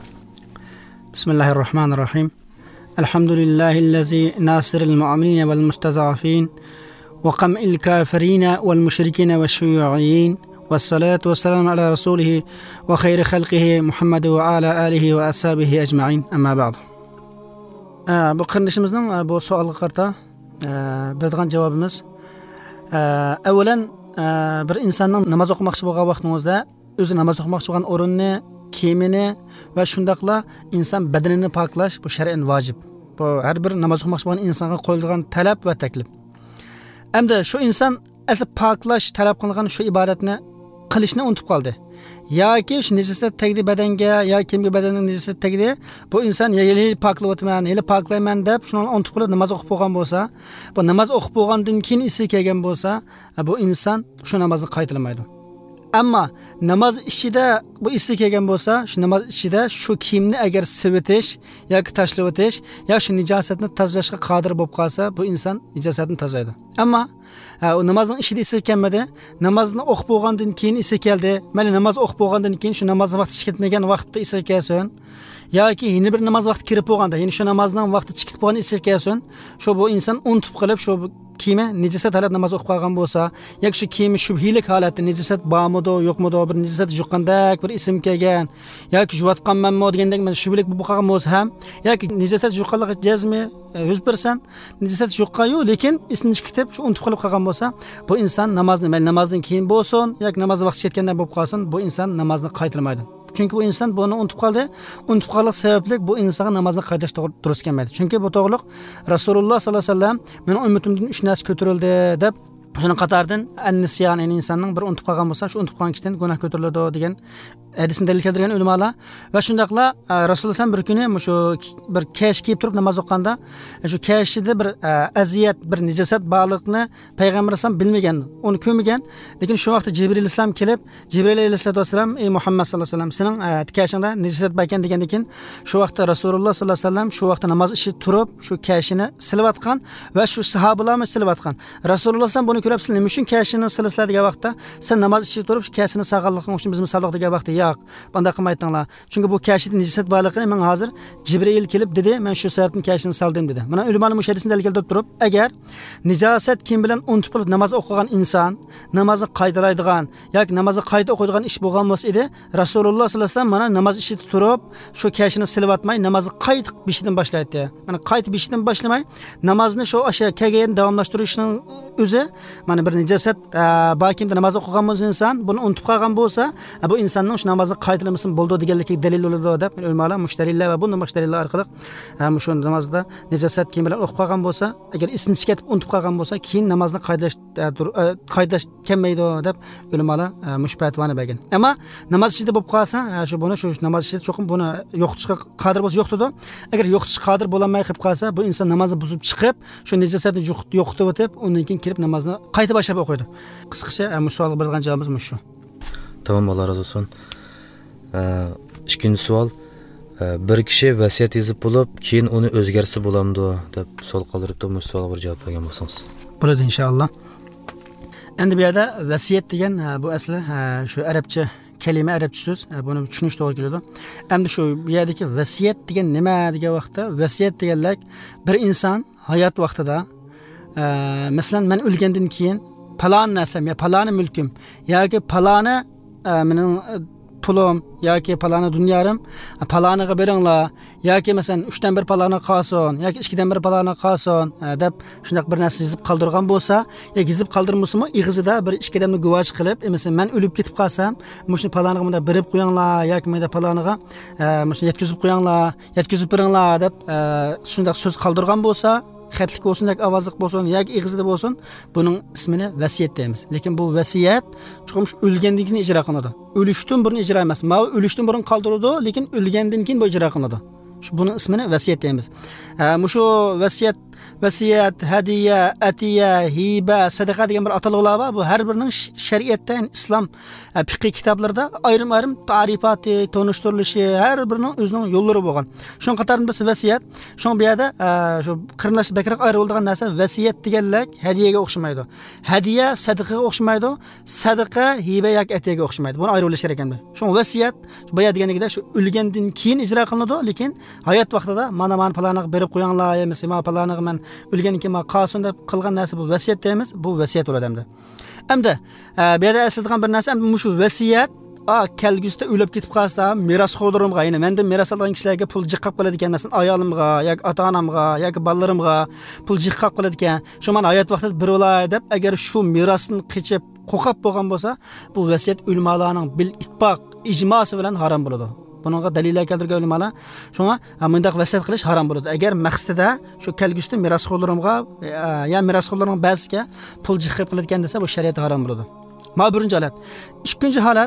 Speaker 11: Bismillahirrohmanirrohim. Alhamdulillahillazi nasirul mu'minin wal mustazafin wa qam'il kafirin wal mushrikin wash-shuyu'in was-salatu was-salamu ala rasulih wa khayri khalqihi Muhammad wa ala alihi wa ashabihi ajma'in. Amma ba'd. Bu qarindishimizning bu savoliga qarata beradigan javobimiz avvalan bir insonning namoz o'qimoqchi bo'lgan vaqtingizda o'zi namoz o'qimoqchi bo'lgan o'rinni, kiyimini va shundaqla inson badanini poklash bu shar'an vojib. Bu har bir namoz o'qimoqchi bo'lgan insonga qo'yilgan talab va taklif. Endi shu inson asl poklash talab qilingan shu ibodatni qilishni unutib qoldi. Yoki shu najosat tegdi badanga yoki kimga badanning najosat tegdi, bu inson yeli poklayotman, yeli poklayman deb shuni unutib qolib namoz o'qib bo'lgan bo'lsa, bu namoz o'qib bo'lgandan keyin isi kelgan bo'lsa, bu inson shu namozni qaytarmaydi. Ammo namoz ishida bu isi kelgan bo'lsa, shu namoz ishida shu kiyimni agar sivitish yoki tashlab o'tish yoki shu nijosatni tozalashga qodir bo'lib qolsa, bu inson nijosatni tozalaydi. Ammo u namozning ishida isi kelmadi, namozni o'qib bo'lgandan keyin isi keldi. Mana namoz o'qib bo'lgandan keyin shu namoz vaqti ketmagan vaqtda isi kelsin, yoki yeni bir namoz vaqti kirib bo'lganda, ya'ni shu namozning vaqti chiqib bo'lgan isi kelsin, shu bu inson unutib qolib shu kiyimi nijosat holat namoz o'qib qolgan bo'lsa, yoki shu kiyimi shubhilik holatda nijosat bormidi, yo'qmidi, bir nijosat yuqqandek bir ism kelgan, yoki juvatqanmanmi degandek men shubhilik bo'lib qolgan bo'lsa ham, yoki nijosat yuqqanligi jazmi yuz foiz nijosat yuqqan-yu, lekin ismini chiqib shu unutib qolib qolgan bo'lsa, bu inson namozni, men namozdan keyin bo'lsin, yoki namoz vaqti ketgandan bo'lib qolsin, bu inson namozni qaytarmaydi. Chunki bu inson buni unutib qoldi. Unutib qolgan sababli bu insonga namozni qaytarish to'g'ri durust kelmaydi. Chunki bu to'g'riliq Rasululloh sollallohu alayhi vasallam men ummatimdan uch narsa ko'tarildi deb shuni qatoridan an-nisyan, ya'ni insonning bir unutib qolgan bo'lsa, shu unutib qolgan kishidan gunoh ko'tariladi degan hadisni dalil keltirgan ulamolar va shundaqla Rasululloh bir kuni shu bir kesh kiyib turib namoz o'qiganda shu keshida bir aziyat, bir nijosat borligini payg'ambar alayhisalom bilmagan, uni ko'rmagan, lekin shu vaqtda Jibril alayhisalom kelib, Jibril alayhisalom ey Muhammad sallallohu alayhi vasallam, sening keshingda nijosat bor ekan degandan keyin shu vaqtda Rasululloh sallallohu alayhi vasallam shu vaqtda namoz ishi turib shu keshini silayotgan va shu sahobalarni silayotgan. Rasululloh ham buni ko'rapsizlar, nima uchun kashini silasizlar degan vaqtda, sen namoz ichib turib, kashini sog'lig'ing uchun biz misolliq degan vaqtda yo'q. Bunday qilmaytinglar. Chunki bu kashida nijosat borligini men hozir Jibril kelib dedi, men shu sababdan kashini soldim dedi. Mana ulamolar mushahidasini dalil keltirib turib, agar nijosat kim bilan unutib qolib namoz o'qigan inson, namozni qaytalaydigan yoki namozni qayta o'qiydigan ish bo'lgan bo'lsa edi, Rasululloh sollallohu alayhi vasallam mana namoz ishida turib, shu kashini silvatmay namozni qayta bishidan boshlaydi. Mana qayta bishidan boshlamay namozni shu o'sha kelgan davomlashtirishning o'zi mana bir nijosat bakimda namoz o'qigan bo'lsa inson, buni unutib qolgan bo'lsa, bu insonning shu namozni qaytarmasın bo'ldi deganlikka dalil bo'ladi deb ulamolar mushtarillar va bunday mushtarillar orqali shu namozda nijosat kim bilan o'qib qolgan bo'lsa, agar isini ketib unutib qolgan bo'lsa, keyin namozni qaytalash qaytalash kelmaydi deb ulamolar mushbatvani bergan. Ammo namoz ichida bo'lib qolsa, shu buni shu namoz ichida cho'qim buni yo'qotishga qodir bo'lsa yo'qtidi. Agar yo'qotish qodir bo'lolmay qolib qolsa, bu inson namozni buzib chiqib, shu nijosatni yo'qotib o'tib, undan keyin kirib namozni qayta boshlab o'qiydi. Qisqacha musolga bergan javobimiz shu.
Speaker 8: Tamam, Allah razı olsun. İkinci sual, bir kishi vasiyat yozib bo'lib, keyin uni o'zgarsa bo'lamdi deb savol qoldiribdi. Bu savolga bir javob bergan bo'lsangiz.
Speaker 11: Bo'ladi inshaalloh. Endi bu yerda vasiyat degan bu asli shu arabcha kalima, arabcha so'z, buni tushunish to'g'ri keladi. Endi shu bu yerdagi vasiyat degan nima degan vaqtda, vasiyat deganlar bir inson hayot vaqtida, masalan, men o'lgandan keyin palon narsam yo paloni mulkim yoki paloni mening pulum yoki paloni dunyorim paloniga beringlar yoki masalan uch dan bir paloni qolsin yoki ikki dan bir paloni qolsin deb shunday bir narsa yozib qoldirgan bo'lsa, yoki yozib qoldirmasimi, ig'izida bir ikki damni guvoch qilib, masalan, men o'lib ketib qolsam, mushni paloniga bunda berib qo'yinglar yoki menda paloniga mushni yetkazib qo'yinglar, yetkazib beringlar deb shunday so'z qoldirgan bo'lsa, xatlik bo'lsin yoki ovozliq bo'lsin yoki ig'izda bo'lsin, buning ismini vasiyat deymiz. Lekin bu vasiyat cho'qim o'lgandan keyin ijro qilinadi. O'lishdan burun ijro emas. Ma o'lishdan burun qoldiradi, lekin o'lgandan keyin bu ijro qilinadi. Shu buning ismini vasiyat deymiz. Mushu vasiyat, vasiyat, hadiya, atiya, hiba, sadaqa degan bir atalg'ular bor. Bu har birining shariatda, islom fiqh kitoblarida ayrim-ayrim ta'rifati, tonishtirilishi, har birining o'zining yo'llari bo'lgan. Shun qatorida biz vasiyat, shun bu yerda shu qirnash bakroq ayrilgan narsa vasiyat deganlar hadiyaga o'xshamaydi. Hadiya sadaqaga o'xshamaydi, sadaqa hiba yoki atiyaga o'xshamaydi. Buni ayrilish kerak endi. Shun vasiyat bu yer deganligida shu o'lgandan keyin ijro qilinadi, lekin hayot vaqtida mana mana paloniga berib qo'yinglar, emas, mana paloniga men o'lgandan keyin men qolsin deb qilgan narsa bu vasiyat deymiz. Bu vasiyat bo'ladi endi. Endi bu yerda aslidan bir narsa, endi shu vasiyat kelgusida o'lib ketib qolsa, merosxo'rlarimga, ya'ni mendan meros olgan kishilarga pul jiqqab qoladi ekan, masalan, ayolimga yoki ota-onamga yoki bolalarimga pul jiqqab qoladi ekan, shu men hayot vaqtida bir olay deb agar shu merosni qichib qo'qab bo'lgan bo'lsa, bu vasiyat ulamolarning bil ittifoq ijmosi bilan harom bo'ladi. Bunga dalillar keltirgan ulamolar shunga bunday vasiyat qilish harom bo'ladi. Agar maqsadida shu kelgusida merosxo'rlarimga ya merosxo'rlarning ba'ziga pul jiqqab qiladigan desa, bu shariatda harom bo'ladi. Ma birinchi holat. Ikkinchi holat,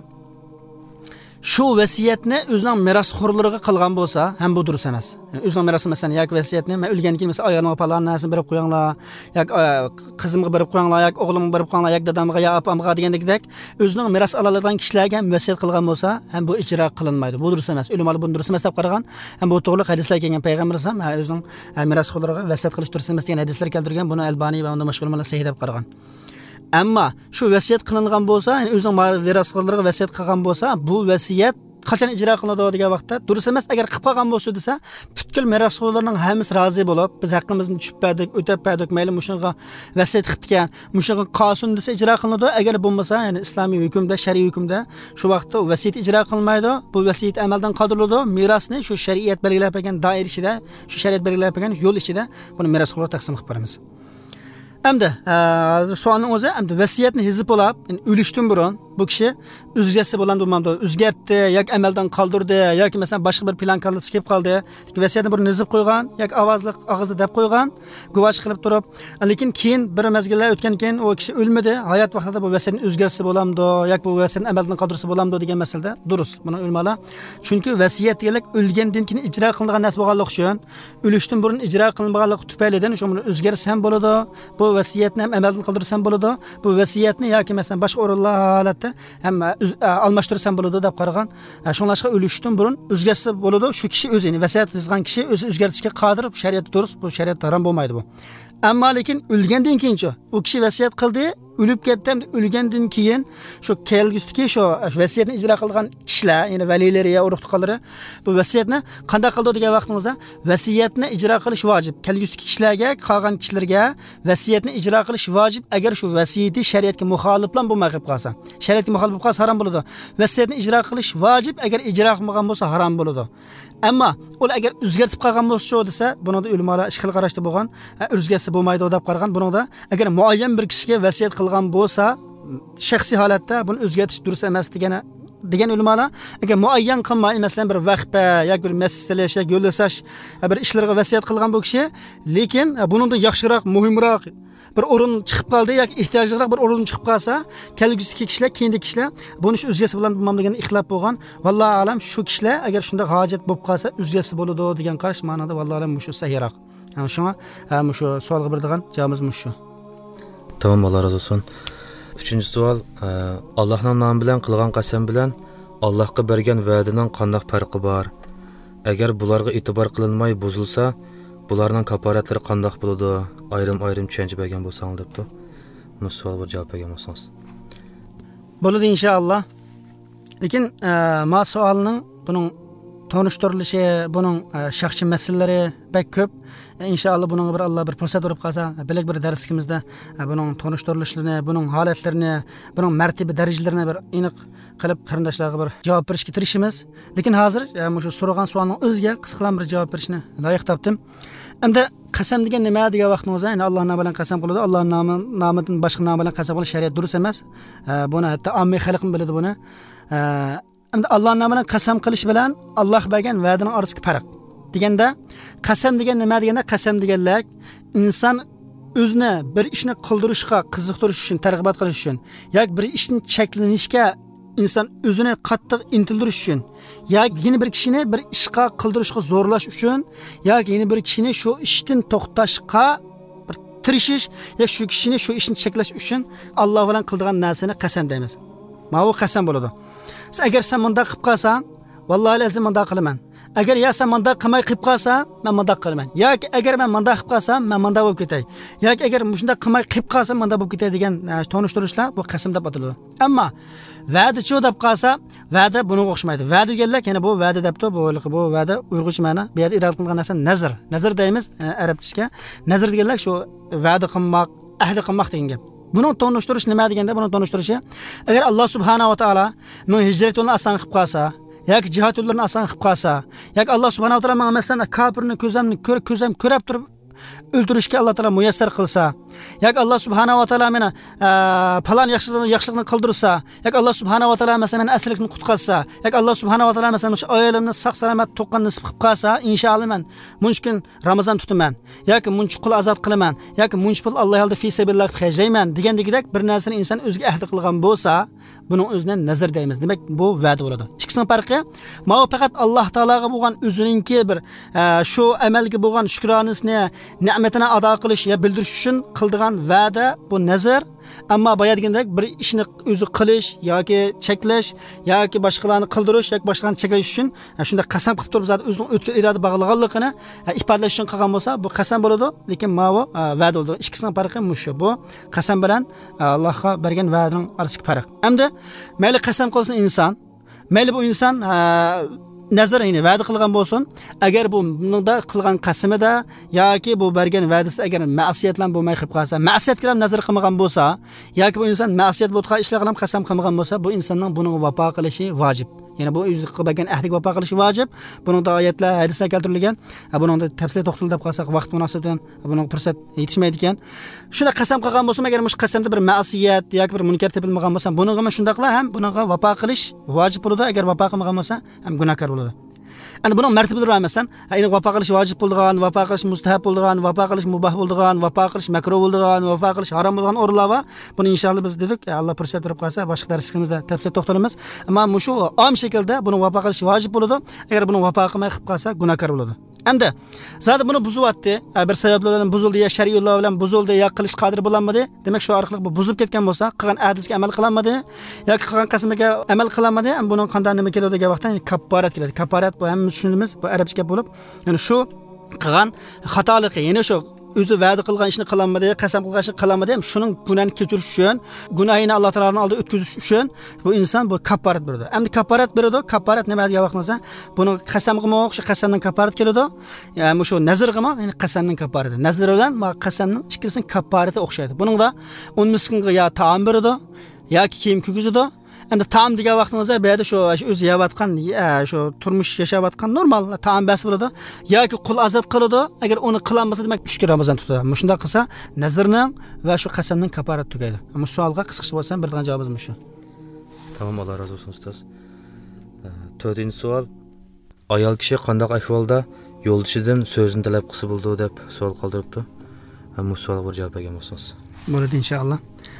Speaker 11: shu vasiyatni o'zining merosxo'rlariga qilgan bo'lsa, ham bu durust emas. Yani o'zining merosi masalan, yoki vasiyatni men o'lgandan keyin masalan ayolimga palon narsani berib qo'yinglar, yoki qizimga berib qo'yinglar, yoki o'g'limga berib qo'yinglar, yoki dadamga, yoki opamga degandek o'zining meros oladigan kishilarga vasiyat qilgan bo'lsa, ham bu ijro qilinmaydi. Bu durust emas. Ulamolar buni durust emas deb qaragan. Ham bu to'g'ri hadislar kelgan payg'ambar ham o'zining merosxo'rlariga vasiyat qilish durust emas degan hadislar keltirgan. Buni Albani va unda mashhur ulamolar sahih deb qaragan. Ammo shu vasiyat qilingan bo'lsa, ya'ni o'zining merosxo'rlariga vasiyat qilgan bo'lsa, bu vasiyat qachon ijro qilinadi degan vaqtda durust emas. Agar qilib qolgan bo'lsa desa, butkul merosxo'rlarning hammasi rozi bo'lib, biz haqqimizni tushib berdik, o'tab berdik, mayli mushunga vasiyat qilgan, mushunga qosun desa ijro qilinadi. Agar bo'lmasa, ya'ni islomiy hukmda, shar'iy hukmda shu vaqtda vasiyat ijro qilinmaydi. Bu vasiyat amaldan qoldiriladi. Merosni shu shariat belgilab bergan doira ichida, shu shariat belgilab bergan yo'l ichida buni merosxo'rlarga taqsim qilib beramiz. Endi hozir savolning o'zi, endi vasiyatni hizib olib, yani o'lishdan burun bu kishi o'zgarsa bo'ladi, bo'lmadi, o'zgartdi yoki amaldan qoldirdi yoki masalan boshqa bir plan qilib kelib qoldi. Vasiyatni burun hizib qo'ygan yoki ovozli og'izda deb qo'ygan, guvoch qilib turib, lekin keyin bir mezgillar o'tgan keyin u kishi o'lmadi, hayot vaqtida bu vasiyatni o'zgarsa bo'lamdi yoki bu vasiyatni amaldan qoldirsa bo'lamdi degan masalada durust. Buni ulamolar, chunki vasiyat deganlar o'lgandan keyin ijro qilingan narsa bo'lganligi uchun, o'lishdan burun ijro qilinmaganligi tufaylidan shu o'zgarsa ham bo'ladi. Bu vasiyatni ham amaldan qoldirsam bo'ladi. Bu vasiyatni yoki masalan boshqa o'rinlar holatda ham almashtirsam bo'ladi deb qaragan. Shunlashqa o'lishdan burun o'zgarsa bo'ladi. Shu kishi o'zi, ya'ni vasiyat qilgan kishi o'zi o'zgartirishga qodir. Shariat durust, bu shariat harom bo'lmaydi bu. Ammo lekin o'lgandan keyinchi u kishi vasiyat qildi, o'lib ketdi, o'lgandan keyin shu kelgusdagi shu vasiyatni ijro qilgan kishilar, ya'ni valilari yo urug' tuqqanlari bu vasiyatni qanday qildi degan vaqtimizda vasiyatni ijro qilish vojib. Kelgusdagi kishilarga, qolgan kishilarga vasiyatni ijro qilish vojib. Agar shu vasiyati shariatga muxolif bilan bo'lmay qolib qolsa, shariatga muxolif bo'lib qolsa harom bo'ladi. Vasiyatni ijro qilish vojib, agar ijro qilmagan bo'lsa harom bo'ladi. Ammo u agar o'zgartib qolgan bo'lsa desa, buningda ulamolar ikki xil qarashda bo'lgan, o'zgarsa bo'lmaydi deb qaragan. Buningda agar muayyan bir kishiga vasiyat qilgan bo'lsa, shaxsiy holatda buni o'zgartish durust emas degani degan ulamolar, agar muayyan qilmay, masalan bir vaqfa yoki bir masalash yoki yo'llasash bir ishlarga vasiyat qilgan bu kishi, lekin buningdan yaxshiroq, muhimroq bir o'rin chiqib qoldi yoki ehtiyojliroq bir o'rin chiqib qolsa, kelgusdagi kishilar, keyingi kishilar buni shu o'zgasi bilan bo'lmam degan ixtilof bo'lgan. Vallohu alam shu kishilar agar shunda hojat bo'lib qolsa, o'zgasi bo'ladi degan qarash ma'noda vallohu alam shu sahiyroq. Shunga shu savolga beradigan javobimiz shu.
Speaker 8: Tamam, Allah razı olsun. Üçüncü savol, Allohning nomi bilan qilgan qasam bilan Allohga bergan va'daning qanday farqi bor? Agar bularga e'tibor qilinmay buzilsa, bularning kaforatlari qanday bo'ladi? Ayrim-ayrim tushuncha bergan bo'lsangiz debdi. Bu savolga javob bergan bo'lsangiz.
Speaker 11: Bo'ladi inshaalloh. Lekin ma savolning buning tanıştırılışı, bunun şahsi meseleleri pek köp. İnşallah bunun bir Allah bir fursat verip kalsa, belki bir dersimizde bunun tanıştırılışlarını, bunun haletlerini, bunun mertebe derecelerini bir iniq kılıp karındaşlarına bir cevap verişki tirişimiz. Lekin hazır yani şu sorulan sualın özge kısıklan bir cevap verişini layık taptım. Hem de qasam degan nima degan vaqtimizda, ya'ni Alloh nomi bilan qasam qiladi. Alloh nomi nomidan boshqa nom bilan qasam qilish shariat durust emas. Buni hatto ommaviy xalqim biladi buni. Endi Alloh nomi bilan qasam qilish bilan Alloh bergan va'daning orasidagi farq. Deganda qasam degan nima deganda, qasam deganlar inson o'zini bir ishni qildirishga, qiziqtirish uchun, targ'ibot qilish uchun yoki bir ishni cheklanishga inson o'zini qattiq intildirish uchun yoki yeni bir kishini bir ishga qildirishga zo'rlash uchun yoki yeni bir kishini shu ishdan to'xtashga bir tirishish yoki shu kishini shu ishni cheklash uchun Alloh bilan qildigan narsani qasam deymiz. Mana bu qasam bo'ladi. Agar sen bunda qilib qolsang, vallahi lazim bunda qilaman. Agar ya sen bunda qilmay qilib qolsang, men bunda qilaman. Yoki agar men bunda qilib qolsam, men bunda bo'lib ketay. Yoki agar shunda qilmay qilib qolsam, bunda bo'lib ketay degan tanishtirishlar bu qasam deb ataladi. Ammo va'da cho deb qolsa, va'da buni o'xshamaydi. Va'da deganlar, yana bu va'da debdi, bu bu va'da uyg'urcha ma'no. Bu yerda iroda qilingan narsa nazr. Nazr deymiz arabcha. Nazr deganlar shu va'da qilmoq, ahd qilmoq degan gap. Bunun tanıştırış nima deganda, bunun tanıştırışı agar Alloh subhanahu va taolo men hijrat yo'lini oson qilib qolsa, yoki jihad yo'llarini oson qilib qolsa, yoki Alloh subhanahu va taolo menga masalan kofirni ko'zamni ko'rib ko'zam ko'rib turib o'ldirishga Alloh taolo muyassar qilsa, yoki Alloh subhanahu va taolo meni falan yaxshilikni yaxshilikni qildirsa, yoki Alloh subhanahu va taolo masalan meni asirlikni qutqazsa, yoki Alloh subhanahu va taolo masalan shu oilamni sog' salomat to'qqan nisb qilib qolsa, inshaalloh men munch kun Ramazon tutaman, yoki munch qul azod qilaman, yoki munch pul Alloh yo'lida fi sabilillah xarjlayman degandagidek bir narsani inson o'ziga ahd qilgan bo'lsa, buning o'zidan nazar deymiz. Demak, bu va'da bo'ladi. Ikkisining farqi, ma faqat Alloh taologa bo'lgan o'zininki bir shu amalga bo'lgan shukronasini, ne'matini ado qilish ya bildirish uchun qildigan va'da bu nazar. Ammo boya degandek bir ishni o'zi qilish yoki cheklash yoki boshqalarni qildirish yoki boshqalarni cheklash uchun shunda qasam qilib turib zot o'zining o'tkir iroda bog'laganligini ifodalash uchun qilgan bo'lsa, bu qasam bo'ladi, lekin ma'vo va'da bo'ladi. Ikkisining farqi mushu. Bu qasam bilan Allohga bergan va'daning orasidagi farq. Hamda mayli qasam qilsin inson, mayli bu inson nazar yine va'da qilgan bo'lsin, agar bu bunda qilgan qasamida yoki bu bergan va'dasida agar ma'siyatlan bo'lmay qilib qolsa, ma'siyat bilan nazar qilmagan bo'lsa, yoki bu inson ma'siyat bo'lgan ishlar bilan qasam qilmagan bo'lsa, bu insonning buni vafo qilishi vojib. Yani bu o'zi qilgan ahdiga vafo qilishi vojib. Buningda oyatlar, hadislar keltirilgan. Buningda tafsil to'xtalib qolsak, vaqt munosabatidan buning fursat yetishmaydi ekan. Shunda qasam qilgan bo'lsa, agar mush qasamda bir ma'siyat yoki bir munkar tepilmagan bo'lsa, buningga ham shunda qila ham buningga vafo qilish vojib bo'ladi. Agar vafo qilmagan bo'lsa, ham gunohkor bo'ladi. Yani bunun mertebeleri var mesela. Yani vafo qilish vojib bo'lgan, vafo qilish mustahab bo'lgan, vafo qilish mubah bo'lgan, vafo qilish makruh bo'lgan, vafo qilish harom bo'lgan o'rinlar bor. Buni inshaalloh biz dedik, Alloh fursat berib qolsa, boshqa darsimizda tafsil to'xtalamiz. Ammo shu om shaklda buni vafo qilish vojib bo'ladi. Agar buni vafo qilmay qilib qolsa, gunohkor bo'ladi. Endi zodi buni buzyapti. Bir sabablar bilan buzildi, ya shar'iy yo'llar bilan buzildi, ya qilish qodir bo'lmadi. Demak, shu orqali bu buzilib ketgan bo'lsa, qilgan hadisga amal qilinmadi yoki qilgan qasamiga amal qilinmadi, buning qanday nima keladi degan vaqtda kafarat keladi. Kafarat bu hammamiz tushunamiz, bu arabcha gap bo'lib, ya'ni shu qilgan xatoligi, ya'ni shu o'zi va'da qilgan ishni qilolmadi, qasam qilgan ishni qilolmadi, ham shuning gunohini kechirish uchun, gunohini Alloh taoloning oldida o'tkazish uchun bu inson bu kafarat beradi. Endi kafarat beradi, kafarat nima degan vaqtda buni qasamga o'xshash qasamdan kafarat keladi. Ya'ni shu nazrga, ya'ni qasamning kafarati. Nazr bilan ma qasamning ikkisining kafarati o'xshaydi. Buningda o'n miskinga ya taom beradi, yoki kiyim kiygizadi. Endi taom degan vaqtingizda bu yerda shu o'zi yeyotgan, shu turmush yashayotgan normal taom bas bo'ladi yoki qul azat qiladi. Agar uni qilolmasa, demak uch kun Ramazon tutadi. Shunday qilsa, nazrning va shu qasamning kafarati tugaydi. Bu savolga qisqacha bo'lsa, bir degan javobimiz shu.
Speaker 8: Tamam, Alloh razı olsun ustoz. to'rtinchi savol. Ayol kishi qanday ahvolda yo'ldishidan so'zni talab qilsa bo'ldi deb savol qoldiribdi. Bu savolga javob bergan bo'lsangiz.
Speaker 11: Bo'ladi inshaalloh.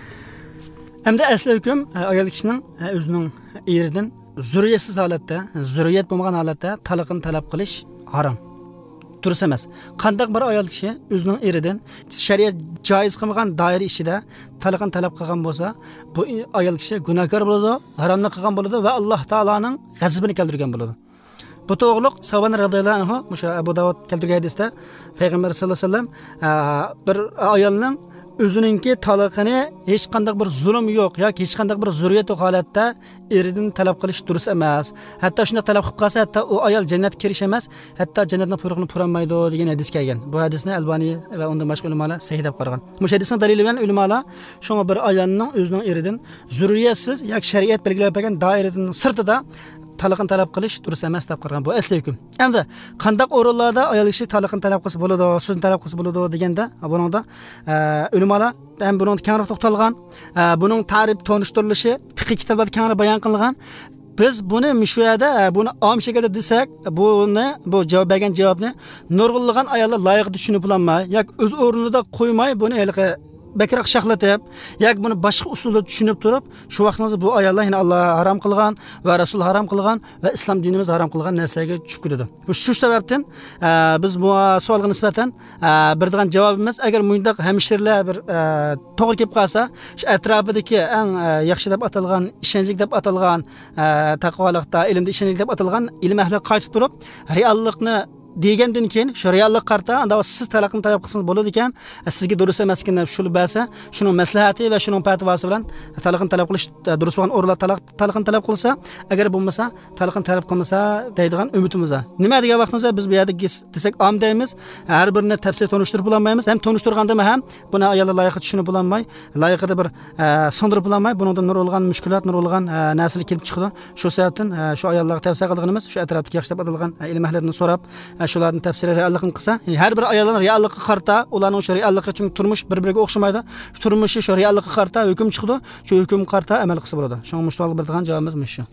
Speaker 11: Endi asli hukm ayol kishining o'zining eridan zurriyatsiz holatda, zurriyat bo'lmagan holatda taloqni talab qilish harom. Durust emas. Qanday bir ayol kishi o'zining eridan shariat joiz qilmagan doira ichida taloqni talab qilgan bo'lsa, bu ayol kishi gunohkor bo'ladi, haromni qilgan bo'ladi va Alloh taolaning g'azabini keltirgan bo'ladi. Bu to'g'riliq Savban radhiyallohu anhu, o'sha Abu Davud keltirgan hadisda Payg'ambar sollallohu alayhi vasallam bir ayolning o'zininki taloqini hech qanday bir zulm yo'q yoki hech qanday bir zurriyat holatda eridan talab qilish durust emas. Hatto shunda talab qilib qolsa, hatto u ayol jannatga kirish emas, hatto jannatning buyruqini ko'rolmaydi degan hadis kelgan. Bu hadisni Albani va undan boshqa ulamolar sahih deb qaragan. Bu hadisning dalili bilan ulamolar shunga bir ayolning o'zining eridan zurriyatsiz yoki shariat belgilab bergan doiradan sirtida taloqni talab qilish durust emas deb qaragan. Bu asli hukm. Endi qanday o'rinlarda ayol kishi taloqni talab qilsa bo'ladi, so'zni talab qilsa bo'ladi deganda, buningda ulamolar ham buning kengroq to'xtalgan, buning ta'rif tonishtirilishi fiqh kitoblarda kengroq bayon qilingan. Biz buni shu yerda buni om shaklda desak, buni bu javob bergan javobni nurg'unlagan ayollar loyiq tushunib bo'lmay, yoki o'z o'rnida qo'ymay buni elqi bakroq shaqlatib, yoki buni boshqa usulda tushunib turib, shu vaqtingizda bu ayollar yine Alloh harom qilgan va Rasul harom qilgan va islom dinimiz harom qilgan narsaga tushib ketadi. Bu shu sababdan biz bu savolga nisbatan beradigan javobimiz, agar bundaq hamshirlar bir to'g'ri kelib qolsa, shu atrofidagi eng yaxshi deb atalgan, ishonchli deb atalgan, taqvolikda, ilmda ishonchli deb atalgan ilm ahli qaytib turib, reallikni degandan keyin shu reallik qarta anda siz taloqni talab qilsangiz bo'ladi ekan, sizga durust emas ekan deb shuni bilsa, shuning maslahati va shuning fatvosi bilan taloqni talab qilish durust bo'lgan o'rinlar taloqni talab qilsa, agar bo'lmasa taloqni talab qilmasa deydigan umidimiz bor. Nima degan vaqtimizda biz bu yerda desak om deymiz, har birini tafsir tonishtirib bo'lmaymiz. Ham tonishtirganda ham buni ayollar loyiqa tushunib bo'lmay, loyiqada bir sondirib bo'lmay, buningda nurg'ulg'an mushkulat, nurg'ulg'an narsalar kelib chiqdi. Shu sababdan shu ayollarga tavsiya qilganimiz, shu atrofdagi yaxshi deb atalgan ilm ahlilaridan so'rab shularning tafsiri reallikni qilsa, har bir ayolning reallikka qarta, ularning shu reallikka uchun turmush bir-biriga o'xshamaydi. Shu turmushi shu reallikka qarta hukm chiqdi, shu hukm qarta amal qilsa bo'ladi. Shunga mushtoq beradigan javobimiz shu.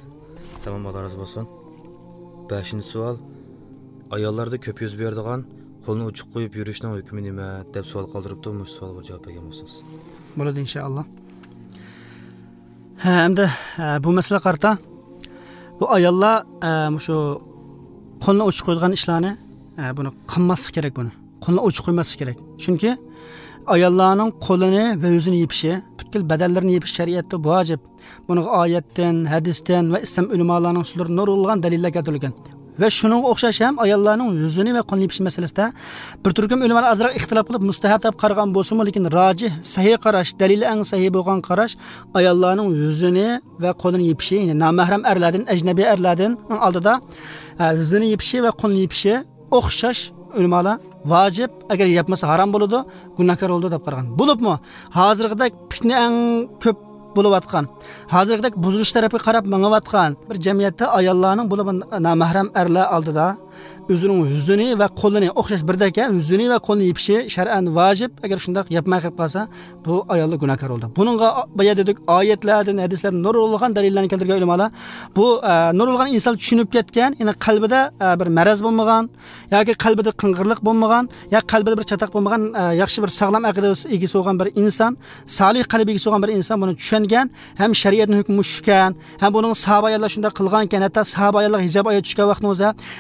Speaker 8: Tamam, Alloh razı olsun. beshinchi savol. Ayollarda ko'p yuz beradigan qo'lni uchiq qo'yib yurishning hukmi nima deb savol qoldiribdi. Bu savolga javob bergan bo'lsangiz.
Speaker 11: Bo'ladi inshaalloh. Ha, endi bu masala qarta bu ayollar shu qo'lni uchiq qo'ygan ishlarni buni qilmaslik kerak buni. Qo'lni uchiq qo'ymaslik kerak. Chunki ayollarning qo'lini va o'zini yepishi, butkul badallarini yepish shariatda vojib. Buni oyatdan, hadisdan va islom ulamolarining usullari nurg'ulg'an dalillar keltirilgan. Ve şunun o'xshash ham ayollarning yuzini va qo'lni yepish masalasida bir turkum ulamolar azroq ixtilof qilib mustahab deb qaragan bo'lsa-mu, lekin rojih, sahih qarash, dalili eng sahih bo'lgan qarash ayollarning yuzini va qo'lini yepishi, ya'ni nomahram erlardan, ajnabiy erlardan oldida yuzini yepishi va qo'lni yepishi o'xshash ulamolar vojib, agar yapmasa harom bo'ladi, gunohkor bo'ladi deb qaragan. Bo'libmi? Hozirgidek fitna eng ko'p bo'layotgan, hozirgidek buzilish tarafiga qarab mangayotgan bir jamiyatda ayollarning bo'lib nomahram erlar oldida o'zining yuzini va qo'lini o'xshash birdaka yuzini va qo'lini yepishi shar'an vojib. Agar shunday yapmay qolib qolsa, bu ayollar gunohkor bo'ldi. Buningga boya dedik, oyatlardan, hadislardan nurg'ulg'an dalillarni keltirgan ulamolar bu nurg'ulg'an inson tushunib ketgan, ya'ni qalbida bir maraz bo'lmagan yoki qalbida qing'irlik bo'lmagan yoki qalbida bir chataq bo'lmagan, yaxshi bir sog'lom aqida egasi bo'lgan bir inson, solih qalbi egasi bo'lgan bir inson buni tushungan, ham shariatning hukmi tushgan, ham buning sahoba ayollar shunday qilgan ekan, hatto sahoba ayollar hijob oyat tushgan vaqtida, hatto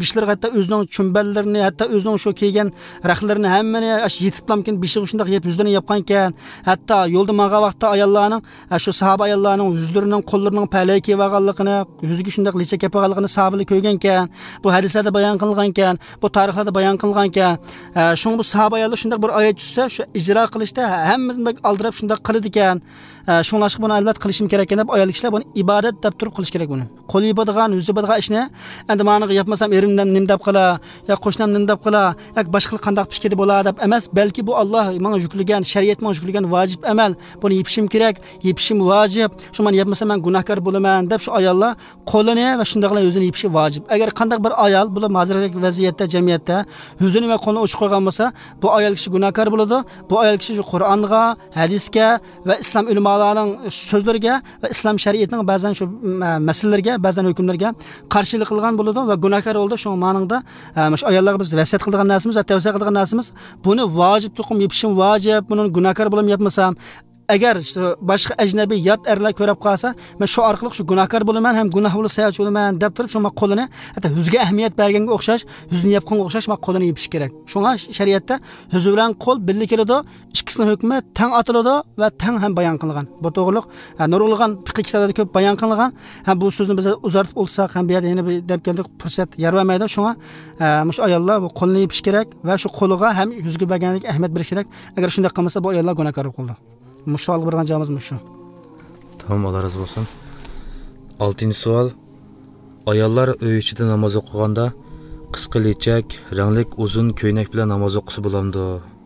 Speaker 11: beşlari hatta o'zining chumballarini, hatta o'zining shu kelgan raxlarini hammani yetiblamkin beshiga shunday yeb yuzlarini yapgan ekan. Hatto yo'lda maga vaqtda ayollarning, shu sahoba ayollarning yuzlarining, qo'llarining palay kiyganligini, yuziga shunday lichak yapganligini sahobalar ko'rgan ekan. Bu hadislarda bayon qilingan ekan, bu tarixlarda bayon qilingan ekan. Shunga bu sahoba ayollar shunday bir oyat tushsa, shu ijro qilishda hammadan aldirab shunday qiladi ekan. Shunlashqa buni albatta qilishim kerak ekan deb ayol kishilar buni ibodat deb turib qilish kerak buni. Qo'li yibadigan, yuzi yibadigan ishni endi meni yapmasam erimdan nim deb qila, yo qo'shnim nim deb qila, yoki boshqa qanday fikri bo'ladi deb emas, balki bu Alloh menga yuklagan, shariat menga yuklagan vojib amal. Buni yepishim kerak, yepishim vojib. Shu men yapmasam men gunohkor bo'laman deb shu ayollar qo'lini va shundaqla o'zini yepishi vojib. Agar qanday bir ayol bu hozirgi vaziyatda jamiyatda o'zini va qo'lini ochiq qo'ygan bo'lsa, bu ayol kishi gunohkor bo'ladi. Bu ayol kishi shu Qur'onga, hadisga va islom ulamolarning so'zlariga va islom shariatining ba'zan shu masalalarga, ba'zan hukmlarga qarshilik qilgan bo'ladi va gunohkor bo'ldi. Shu ma'noda shu ayollarga biz vasiyat qilgan narsamiz, tavsiya qilgan narsamiz, buni vojib tuqum yepishim vojib, buni gunohkor bo'lib yapmasam, agar boshqa ajnabiy yot erlar ko'rib qolsa, men shu orqali shu gunohkor bo'laman, ham gunoh bo'lsa sayyoch bo'laman deb turib, shu qo'lini hatto yuzga ahamiyat berganga o'xshash, yuzni yapqanga o'xshash men qo'lini yepish kerak. Shunga shariatda yuz bilan qo'l birga keladi, ikkisining hukmi tang atiladi va tang ham bayon qilingan. Bu to'g'riliq nurg'ilgan fiqh kitoblarida ko'p bayon qilingan. Ham bu so'zni biz uzartib o'tsak, ham bu yerda yana bir deb keldik, fursat yarvamaydi. Shunga mush ayollar bu qo'lini yepish kerak va shu qo'liga ham yuzga bergandek ahamiyat berish kerak. Agar shunday qilmasa, bu ayollar gunohkor bo'ladi. Muştaqlı bir gancamız mı şu?
Speaker 8: Tamam, Allah razı olsun. Altıncı sual. Ayollar öy içinde namaz okuğanda qısqa lichak, ranglik uzun ko'ynak bilan namoz o'qisa bo'lamdi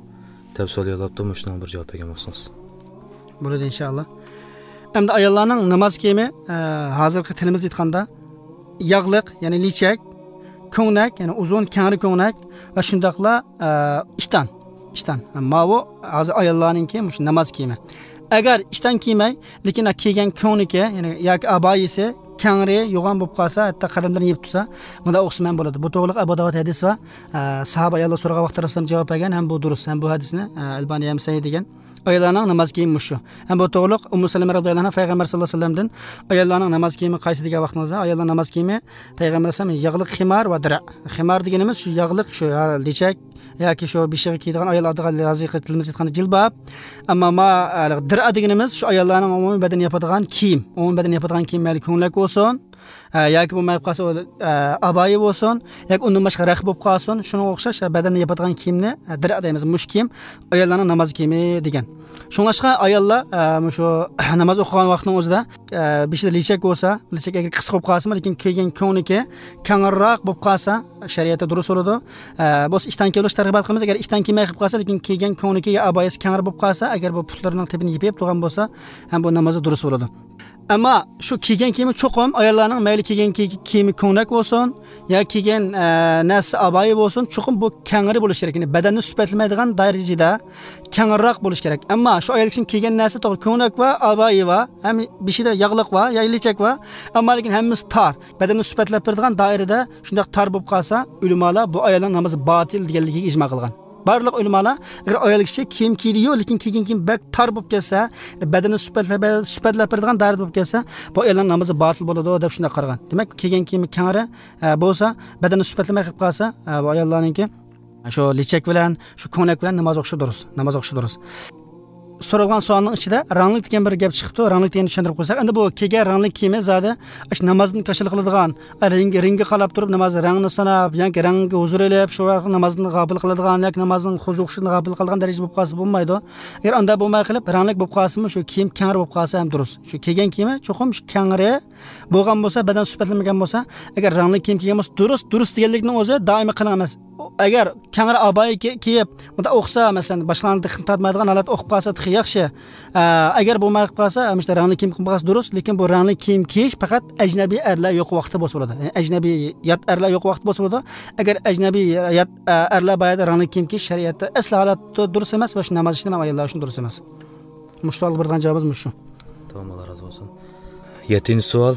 Speaker 8: deb so'rayapti. Mushundan bir javob bergan bo'lsangiz.
Speaker 11: Bo'ladi inshaalloh. Endi ayollarning namoz kiyimi hozirgi tilimizda aytganda yog'liq, ya'ni lichak, ko'ngnak, ya'ni uzun kengri ko'ngnak va shundaqla ishton. İşten. Mavu hozir ayollarninki mush namoz kiyimi. Agar ishton kiymay, lekin kiygan ko'niki, ya'ni yoki abayisi kengri yo'g'on bo'lib qolsa, hatto qadamdan yeb tursa, bunda o'xshaman bo'ladi. Bu to'g'riliq Abu Davud hadis va sahoba ayollar so'ragan vaqtda Rasululloh javob bergan, ham bu durust, ham bu hadisni Albani ham sahih degan. Ayollarning namoz kiyimi shu. Ham bu to'g'riliq Ummu Salama radhiyallohu anha payg'ambar sollallohu alayhi vasallamdan ayollarning namoz kiyimi qaysi degan vaqtimizda ayollar namoz kiyimi payg'ambar sollallohu alayhi vasallam yog'liq ximar va dira. Ximar deganimiz shu yog'liq shu lichak yoki shu beshiga kiydigan ayollarga loziq tilimiz aytganda jilbab. Ammo ma dira deganimiz shu ayollarning umumiy badan yapadigan kiyim, umumiy badan yapadigan kiyim mayli ko'nglik bo'lsin, yoki bu mayib qolsa abayi bo'lsin, yoki undan boshqa raq bo'lib qolsin, shunga o'xshash badanni yapadigan kiyimni dira deymiz. Mush kiyim ayollarning namoz kiyimi degan. Shunglashqa ayollar shu namoz o'qigan vaqtning o'zida beshida lichak bo'lsa, lichak agar qisqa bo'lib qolsa, lekin kiygan ko'niki kengroq bo'lib qolsa, shariatda durust bo'ladi. Bu ishdan kelish targ'ibot qilamiz. Agar ishdan kiymay qilib qolsa, lekin kiygan ko'niki ya abayisi kengroq bo'lib qolsa, agar bu putlarining tepini yeb turgan bo'lsa, ham bu namozi durust bo'ladi. Ama şu kiygan kiyimi ço'qim ayollarning mayli kiygan kiyimi ko'ngnak bo'lsin, ya kiygan narsa abayi bo'lsin, cho'qim bu kengri bo'lish kerak. Yani badanni sifatlamaydigan darajada kengroq bo'lish kerak. Ammo shu ayol kishining kiygan narsa to'g'ri ko'ngnak va abayi va ham beshida yog'liq va ya lichak va, ammo lekin hammasi tar, badanni sifatlab beradigan doirada shunday tar bo'lib qolsa, ulamolar bu ayolning namozi batil deganligiga ijmo qilgan. Barliq ulamolar agar ayol kishi kiyim kiydi-yu, lekin kiygan kiyim bak tar bo'lib kelsa, badanni sifatlab sifatlab beradigan doirada bo'lib kelsa, bu ayolning namozi batil bo'ladi deb shunday qaragan. Demak, kiygan kiyimi kengri bo'lsa, badanni sifatlamay qilib qolsa, bu ayollarningki shu lichak bilan, shu ko'ngnak bilan namoz o'qishi durust, namoz o'qishi durust. So'ralgan savolning ichida ranglik degan bir gap chiqibdi. Ranglik deganni tushuntirib qo'ysak, endi bu kiygan ranglik kiyimi zodi ish namozni kashil qiladigan, ringi ringi qalab turib namoz rangini sanab, yoki rangga huzur elib, shu vaqt namozni qabul qiladigan, yoki namozning xuzuqishini qabul qiladigan darajada bo'lib qolsa bo'lmaydi. Agar unda bo'lmay qilib, ranglik bo'lib qolsa-mi, shu kiyim kengri bo'lib qolsa ham durust. Shu kiygan kiyimi cho'qim kengri bo'lgan bo'lsa, badan sifatlamagan bo'lsa, agar ranglik kiyim kiygan bo'lsa, durust, durust deganlikning o'zi doimiy qiling emas. Agar kengri abayi kiyib, bunda o'qsa, masalan, boshlanib xitatmaydigan holat o'qib qolsa, yaxshi. Agar bo'lmay qolsa, amishda rangli kiyim qilib qolsa durust, lekin bu rangli kiyim kiyish faqat ajnabiy erlar yo'q vaqtda bo'lsa bo'ladi. Ajnabiy yot erlar yo'q vaqt bo'lsa bo'ladi. Agar ajnabiy yot erlar bayda rangli kiyim kiyish shariatda aslo holatda durust emas va shu namoz ishni ham ayollar uchun durust emas. Mushtaqli birdan javobimiz shu.
Speaker 8: Tamam, Allah razı olsun. yettinchi savol.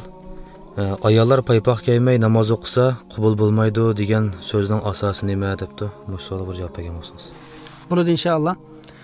Speaker 8: Ayollar paypoq kiymay namoz o'qisa qabul bo'lmaydi degan so'zning asosi nima debdi? Bu savolga bir javob bergan bo'lsangiz.
Speaker 11: Bo'ladi inshaalloh.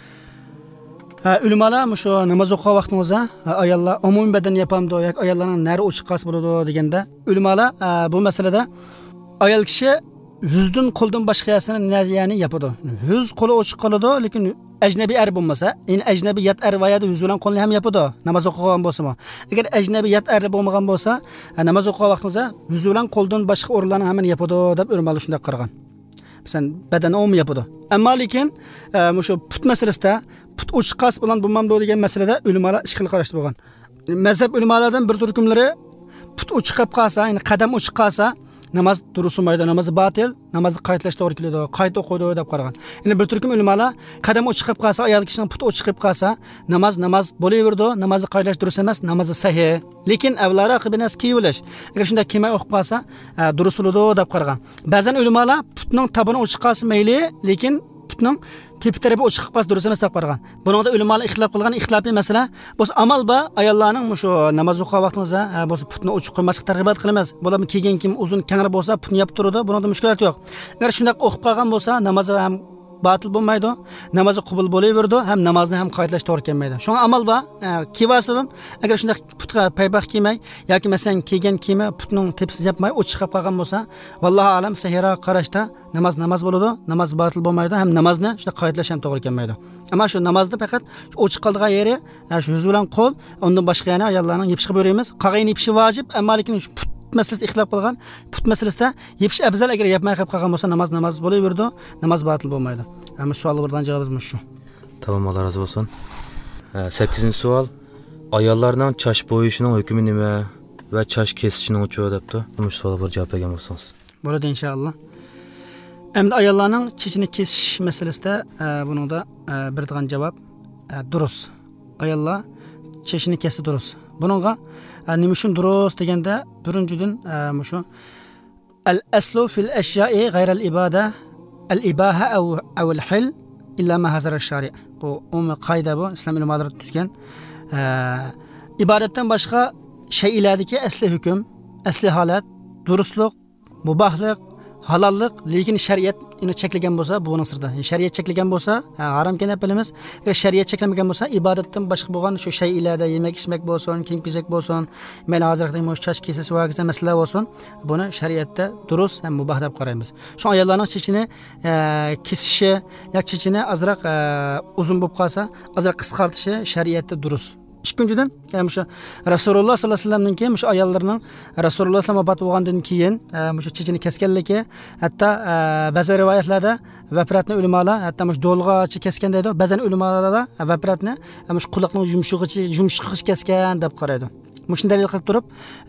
Speaker 11: Ulamolar shu namoz o'qigan vaqtimizda ayollar umumiy badan yapamdi yoki ayollarning nari o'chiq qolsa bo'ladi deganda, ulamolar bu masalada ayol kishi yüzden qo'ldan boshqasini ya'ni yapadi. Yüz qo'li ochiq qoladi, lekin ajnabiy er bo'lmasa, ya'ni ajnabiy yat er vayada yüz bilan qo'lni ham yapadi. Namoz o'qigan bo'lsa-mu. Agar ajnabiy yat er bo'lmagan bo'lsa, namoz o'qigan vaqtida yüz bilan qo'ldan boshqa o'rinlarni hamma yapadi deb o'rmallar shunday qaragan. Masalan, badan o'mi yapadi. Ammo lekin shu put masalasida put ochiq qas bilan bo'lmamdi degan masalada ulamolar ishqil qarashdi bo'lgan. Mazhab ulamolardan bir turkumlari put ochiq qolsa, ya'ni qadam ochiq qolsa namoz durusmaydi, namozi batil, namozni qaytlash to'g'ri keladi, qayta o'qiydi deb qaragan. Endi bir turkum ulamolar qadam ochiq qolsa, ayol kishining puti ochiq qolsa, namoz namoz bo'laverdi, namozni qaytlash durust emas, namozi sahih. Lekin avvalo qibinas kiyilish. Agar shunday kiymay o'qib qolsa, durust bo'ladi deb qaragan. Ba'zan ulamolar putning tabini ochiq qolsa mayli, lekin putning tepi tarafi ochiq qolsa durust emas deb qaragan. Buningda ulamolar ixtilof qilgan ixtilofiy masala, bu amal ba ayollarning shu namoz o'qigan vaqtimizda bu putni ochiq qo'ymaslik targ'ibot qilamiz. Bularni kiygan kim uzun kangri bo'lsa putni yopib turadi, buningda mushkulat yo'q. Agar shunday o'qib qolgan bo'lsa, namozi ham batil bo'lmaydi, namozi qabul bo'laveradi, ham namozni ham qaytlash to'g'ri kelmaydi. Shunga amal ba kiyvasin, agar shunday putga paybax kiymay yoki masalan kiygan kiyimi putning tepsini yapmay ochiq qolgan bo'lsa, vallohu alam sahira qarashda namoz namoz bo'ladi, namoz batil bo'lmaydi, ham namozni shunday qaytlash ham to'g'ri kelmaydi. Ammo shu namozni faqat ochiq qolgan yeri, shu yuz bilan qo'l, undan boshqa yana ayollarning yepishga beramiz. Qag'ayn yepishi vojib, ammo lekin put masalasida ixtilof qilgan. Put masalasida yepish afzal, agar yapmay qolgan bo'lsa namoz namoz bo'laveradi, namoz batil bo'lmaydi. Ama savollardan javobimiz shu.
Speaker 8: Tamam, Allah razı olsun. sakkizinchi savol. Ayollarning chash bo'yishining hukmi nima va chash kesishining uchi debdi. Bu savolga javob bergan bo'lsangiz.
Speaker 11: Bo'ladi inshaalloh. Endi ayollarning chechini kesish masalasida buningda beradigan javob durust. Ayollar chechini kesdi durust. Buningga nima uchun durust deganda birinchidan shu al-aslu fil ashya'i ghayra al-ibada al-ibaha aw aw al-hil illa ma hazara ash-shari'. Bu umumiy qoida bu, islom ulamolari tuzgan. Ibodatdan boshqa shaylardagi asli hukm, asli holat, durustlik, mubahlik, halollik, lekin shariat uni cheklagan bo'lsa, bu uning sirida. Shariat cheklagan bo'lsa, harom ekan deb bilamiz. Agar shariat cheklamagan bo'lsa, ibodatdan boshqa bo'lgan shu shaylarda yemak, ichmak bo'lsin, kiyim-kechak bo'lsin, mana hozirgi mo'sh kesish va hokazo masala bo'lsin, buni shariatda durust ham mubah deb qaraymiz. Shu ayollarning chechini kesishi, yoki chechini azroq uzun bo'lib qolsa, azroq qisqartishi shariatda durust. Ikkinchidan, yani shu Rasululloh sollallohu alayhi vasallamning keyin shu ayollarning Rasululloh samobat bo'lgandan keyin shu chechini kesganligi, hatto ba'zi rivoyatlarda vafratni ulamolar hatto shu do'lg'achi kesgan deydi. Ba'zan ulamolar vafratni shu quloqning yumshuqichi yumshuqish kesgan deb qaraydi. Mushun dalil qilib turib,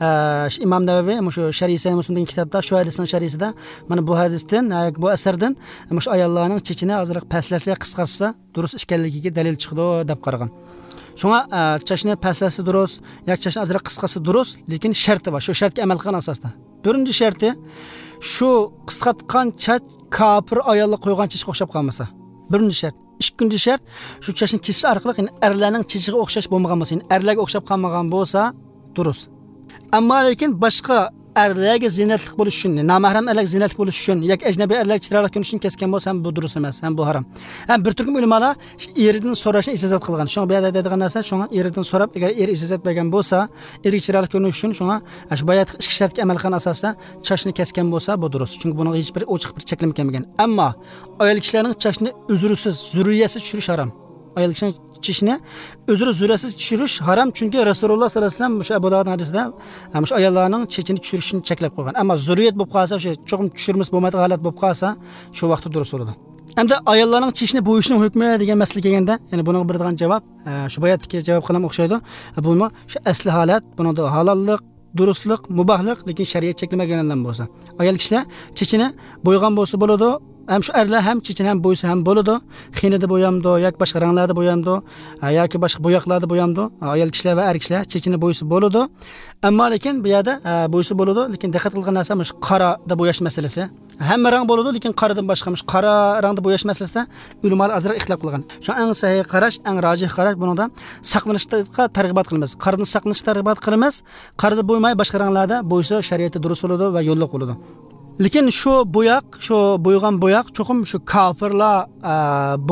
Speaker 11: Imom Navaviy shu Sharih Sahih Muslimning kitobida, shu hadisning sharhisida mana bu hadisdan, bu asardan shu ayollarning chechini azroq paslasa, qisqarsa durust ekanligiga dalil chiqdi deb qaragan. Şuna çeşni pasası durust, yak çeşni azroq qisqasi durust, lekin sharti bor. Shu shartga amal qilgan asosda. Birinchi sharti shu qisqatgan chach kafir ayolga qo'ygan chechga o'xshab qolmasa. Birinchi shart. Ikkinchi shart shu chechni kesish orqali yani erlarning chechiga o'xshash bo'lmagan bo'lsa, yani erlarga o'xshab qolmagan bo'lsa durust. Ammo lekin boshqa erlarga zinatlik bo'lish uchun, namahram erlarga zinatlik bo'lish uchun yoki ajnabiy erlarga chiroyli ko'rinish uchun kesgan bo'lsa, ham bu durust emas, ham bu harom. Ham bir turkum ulamolar eridan so'rashni ijozat qilgan. Shunga bu yerda deydigan narsa, shunga eridan so'rab, agar er ijozat bergan bo'lsa, erga chiroyli ko'rinish uchun shunga shu bayat ikki shartga amal qilgan asosda chashni kesgan bo'lsa, bu durust. Chunki buning hech bir ochiq bir cheklama kelmagan. Ammo ayol kishilarning chashni uzrsiz, zurriyasiz tushirish harom. Ayol kishining chishni o'zri zurasiz tushirish harom, chunki Rasululloh sollallohu alayhi vasallam o'sha Abu Dawud hadisida o'sha ayollarning chechini tushirishni cheklab qo'ygan. Ammo zurriyat bo'lib qolsa, o'sha cho'qim tushirmas bo'lmaydigan holat bo'lib qolsa, shu vaqtda durust bo'ladi. Endi ayollarning chechini bo'yishning hukmi degan masala kelganda, ya'ni buning beradigan javob shu bayatdagi javob qilam o'xshaydi. Bu shu asli holat, buningda halollik, durustlik, mubahlik, lekin shariat cheklamagandan bo'lsa. Ayol kishilar chechini bo'ygan bo'lsa bo'ladi. Hem şu erler hem çiçin hem boyusu hem boludu. Xinede boyamdı, yak başka renklarda boyamdı, yak başka boyaklarda boyamdı. Ayol kişiler ve er kişiler çiçini boyusu boludu. Ama lekin bu yerde boyusu boludu. Lekin dikkat kılgan narsamış kara da boyaş meselesi. Hem renk boludu, lekin karadan başkamış. Kara renkte boyaş meselesi de ülümal azrak ihtilaf kılgan. Şu en sahih karaş, en racih karaş bunu da saklanışta tergibat kılmaz. Karadan saklanışta tergibat kılmaz. Karada boymayı başka renklerde boyusu şeriatı durust boludu ve yolluk boludu. Lekin şu boyak, şu boygan boyak çoxum şu kafirlar boyap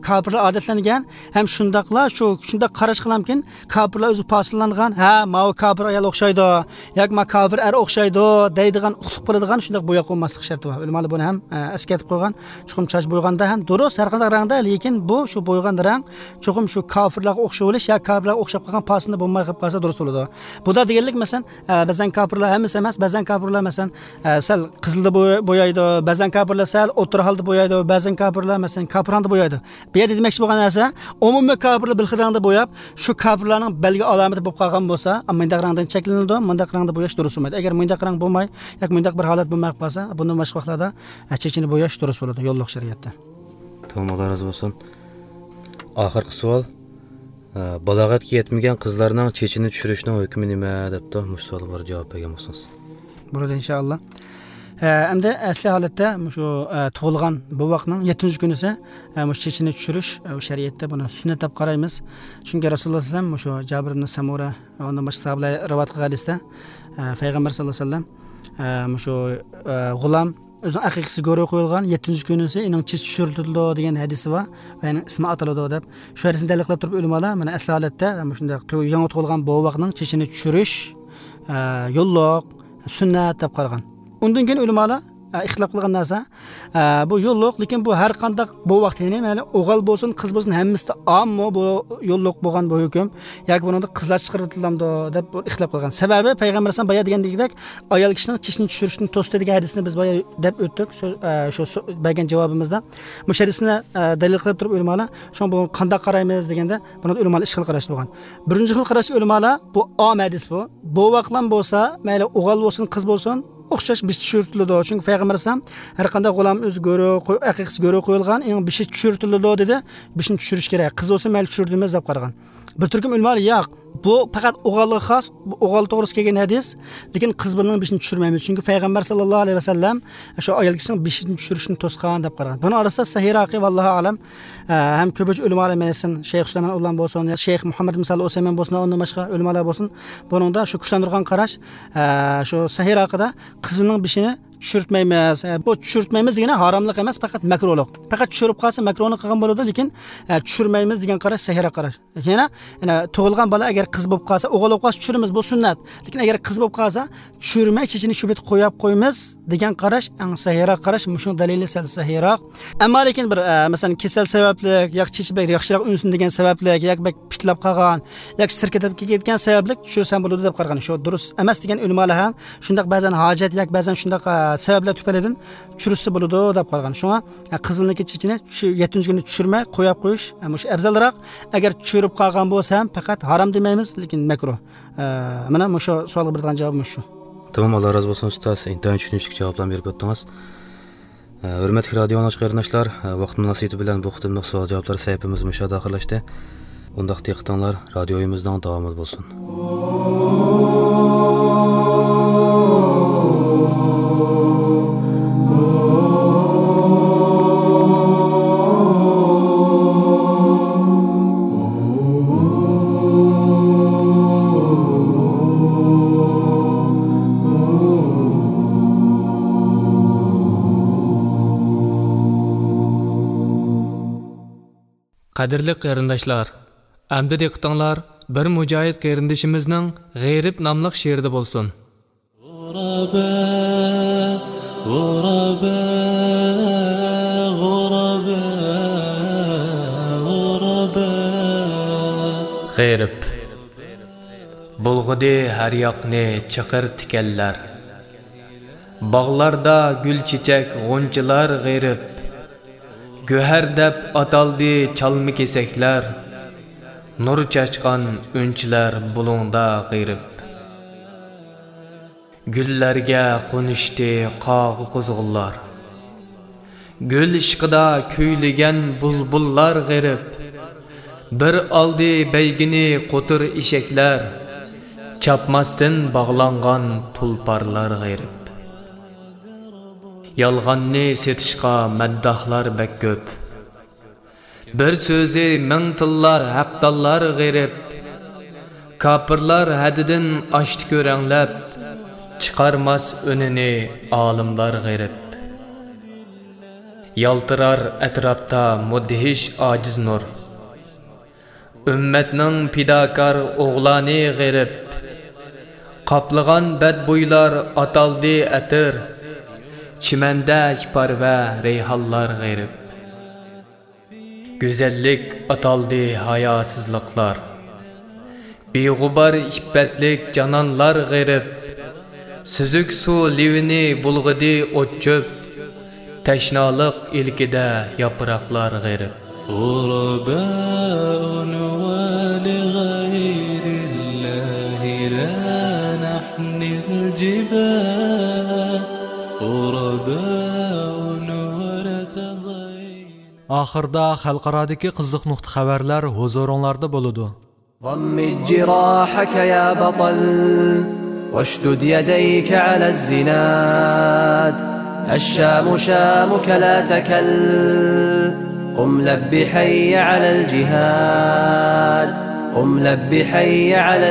Speaker 11: kafirlar odatlangan, ham shundaqlar shu shunda qarash qilamkin, kafirlar o'zi fasillangan, ha, ma'u kafir ayol o'xshaydi, yoki ma kafir er o'xshaydi deydigan uqlib qiladigan shundaq bo'yab qo'ymaslik sharti bor. Ulamolar buni ham eslatib qo'ygan. Chuqum chash bo'yganda ham durust har qanday rangda, lekin bu shu bo'ygan rang chuqum shu kafirlarga o'xshab olish yoki kafirlarga o'xshab qolgan fasilda bo'lmay qolib qolsa durust bo'ladi. Bu da deganlik masalan, ba'zan kafirlar hammasi emas, ba'zan kafirlar masalan sal qizilda bo'yaydi, ba'zan kafirlar sal o'tir holda bo'yaydi, ba'zan kafirlar masalan kafiranda bo'yaydi. Bu yerda demoqchi bo'lgan narsa, umumiy kafirlar bil rangda bo'yab, shu kafirlarning belgi alomati bo'lib qolgan bo'lsa, mundaq rangdan cheklanadi, mundaq rangda bo'yash durust bo'lmaydi. Agar mundaq rang bo'lmay, yoki mundaq bir holat bo'lmay qolsa, bundan boshqa vaqtlarda chechini bo'yash durust bo'ladi yo'lliq shariatda.
Speaker 8: Tamam, Allah razı olsun. Oxirgi savol. Balog'atga yetmagan qizlarning chechini tushirishning hukmi nima debdi? Mush savolga javob bergan bo'lsangiz. Bo'ladi
Speaker 11: inshaalloh. Endi asli holatda shu tug'ilgan bu vaqtning yettinchi kunisi mush chechini tushirish shariatda buni sunnat deb qaraymiz. Chunki Rasululloh sallallohu alayhi vasallam shu Jabir ibn Samura va boshqa sahobalar rivoyat qilgan hadisda payg'ambar sallallohu alayhi vasallam shu g'ulam o'zing aqiqasi ko'rib qo'yilgan yettinchi kunisi ining chech tushirildi degan hadisi bor va uning ismi ataladi deb shu hadisni dalillab turib ulamolar mana asli holatda shunday yangi tug'ilgan bu vaqtning chechini tushirish yo'lliq sunnat deb qaragan. Undan keyin ulamolar ixtilof qilgan narsa bu yo'lliq, lekin bu har qanday bu vaqt ya'ni mana o'g'il bo'lsin, qiz bo'lsin hammasida ammo bu yo'lliq bo'lgan bu hukm yoki bunda qizlar chiqarilamdi deb ixtilof qilgan. Sababi payg'ambar alayhisalom boya degandek ayol kishining chechini tushirishni to'sdi degan hadisni biz boya deb o'tdik. Shu bergan javobimizda bu hadisni dalil qilib turib ulamolar shu bu qanday qaraymiz deganda buni ulamolar ishqil qarashdi bo'lgan. Birinchi xil qarash ulamolar bu am hadis bu. Bu vaqtlan bo'lsa, mayli o'g'il bo'lsin, qiz bo'lsin o'xshash bish tushirtiladi. Chunki payg'ambar alayhisalom har qanday g'ulam o'z go'ri, aqiqasi go'ri qo'yilgan, eng bishi tushirtiladi dedi. Bishni tushirish kerak. Qiz bo'lsa mayli tushirdimiz deb qaragan. Bir turkum ulamolar yo'q. Bu faqat o'g'ilga xos, o'g'il to'g'risida kelgan hadis, lekin qiz bilan bishni tushirmaymiz. Chunki payg'ambar sallallohu alayhi vasallam shu ayol kishining bishni tushirishni to'sgan deb qaragan. Buni orasida sahiraqi vallohu alam ham ko'pincha ulamolar ma'nasin, Shayx Suleyman ullan bo'lsin, Shayx Muhammad misal Usaymin bo'lsin, undan boshqa ulamolar bo'lsin, buningda shu kuchlantirgan qarash shu sahiraqida qizning bishini tushirtmaymiz. Bu tushirtmaymiz degani haromlik emas, faqat makruhlik. Faqat tushirib qolsa makruhlik qilgan bo'ladi, lekin tushirmaymiz degan qarash sahira qarash. Yana yana tug'ilgan bola agar qiz bo'lib qolsa, o'g'il bo'lib qolsa tushiramiz, bu sunnat. Lekin agar qiz bo'lib qolsa, tushirmay chechini shu bet qo'yib qo'ymiz degan qarash eng sahira qarash. Mushun dalili sal sahira. Ammo lekin bir masalan kasal sababli, yoki chechibak yaxshiroq unsin degan sababli, yoki bak pitlab qolgan, yoki sirkatib ketgan sababli tushirsan bo'ladi deb qaragan. Shu durust emas degan ulamolar ham shundaq ba'zan hojat yoki ba'zan shundaq sabablar tufaylidan tushirsa bo'ladi deb qolgan. Shunga qizilniki chechini yettinchi kuni tushirmay qo'yib qo'yish shu afzalroq. Agar tushirib qolgan bo'lsa ham faqat harom demaymiz, lekin makruh. Mana shu savolga bergan javobim shu.
Speaker 8: Tamam, Allah razı olsun ustoz. Intayin tushunishli javoblar berib o'tdingiz. Hurmatli radio anglish qarindoshlar, vaqt munosabati bilan bu xilma savol javoblar sahifamiz mushada oxirlashdi. Undaq diqqatlar radioyimizdan davom bo'lsin.
Speaker 6: Qadrli qarindoshlar, amdi diqqatinglar bir mujohid qarindishimizning G'ayrib nomli she'rida bo'lsin.
Speaker 12: G'uraba, g'uraba, g'uraba, g'uraba.
Speaker 6: G'ayrib bulg'udi har yoqni chiqir tikanlar. Bog'larda gul chechak g'unchilar g'ayrib. Göher deb ataldi çalmı kesekler, nur çaçkan önçler bulunda g'ayrib. Güllerge konuştu qağ quzg'ullar, gül ishqida kuyligen bulbullar g'ayrib. Bir aldı beygini qo'tir ishekler, chapmasdan bağlangan tulparlar g'ayrib. Yalğanni setishqa maddahlar bek ko'p. Bir so'zi ming tillar haqdallar g'ayrib. Kafirlar hadidin ashti ko'ranglab, chiqarmas önini olimlar g'ayrib. Yaltırar etrafta mudhish aciz nur. Ümmetning pidakar oğlani g'irib. Qaplagan bedbuylar ataldi atir. Çimende parva reyhallar g'irib. Güzellik ataldi hayasızlıklar. Beğubar iffetlik cananlar g'irib. Süzük su livini bulg'idi o'tchib. Teşnalık ilkide yapraklar g'irib.
Speaker 12: غرباء ولغير الله لا نحمي الجبال غرباء ونتغير.
Speaker 5: Ahırda xalqaradaki qiziq nuqta xabarlar huzuringlarda bo'ladi.
Speaker 13: ضمد جراحك يا بطل واشدد يديك على الزناد الشام شامك لا تكل قم لب حي على الجهاد قم لب حي على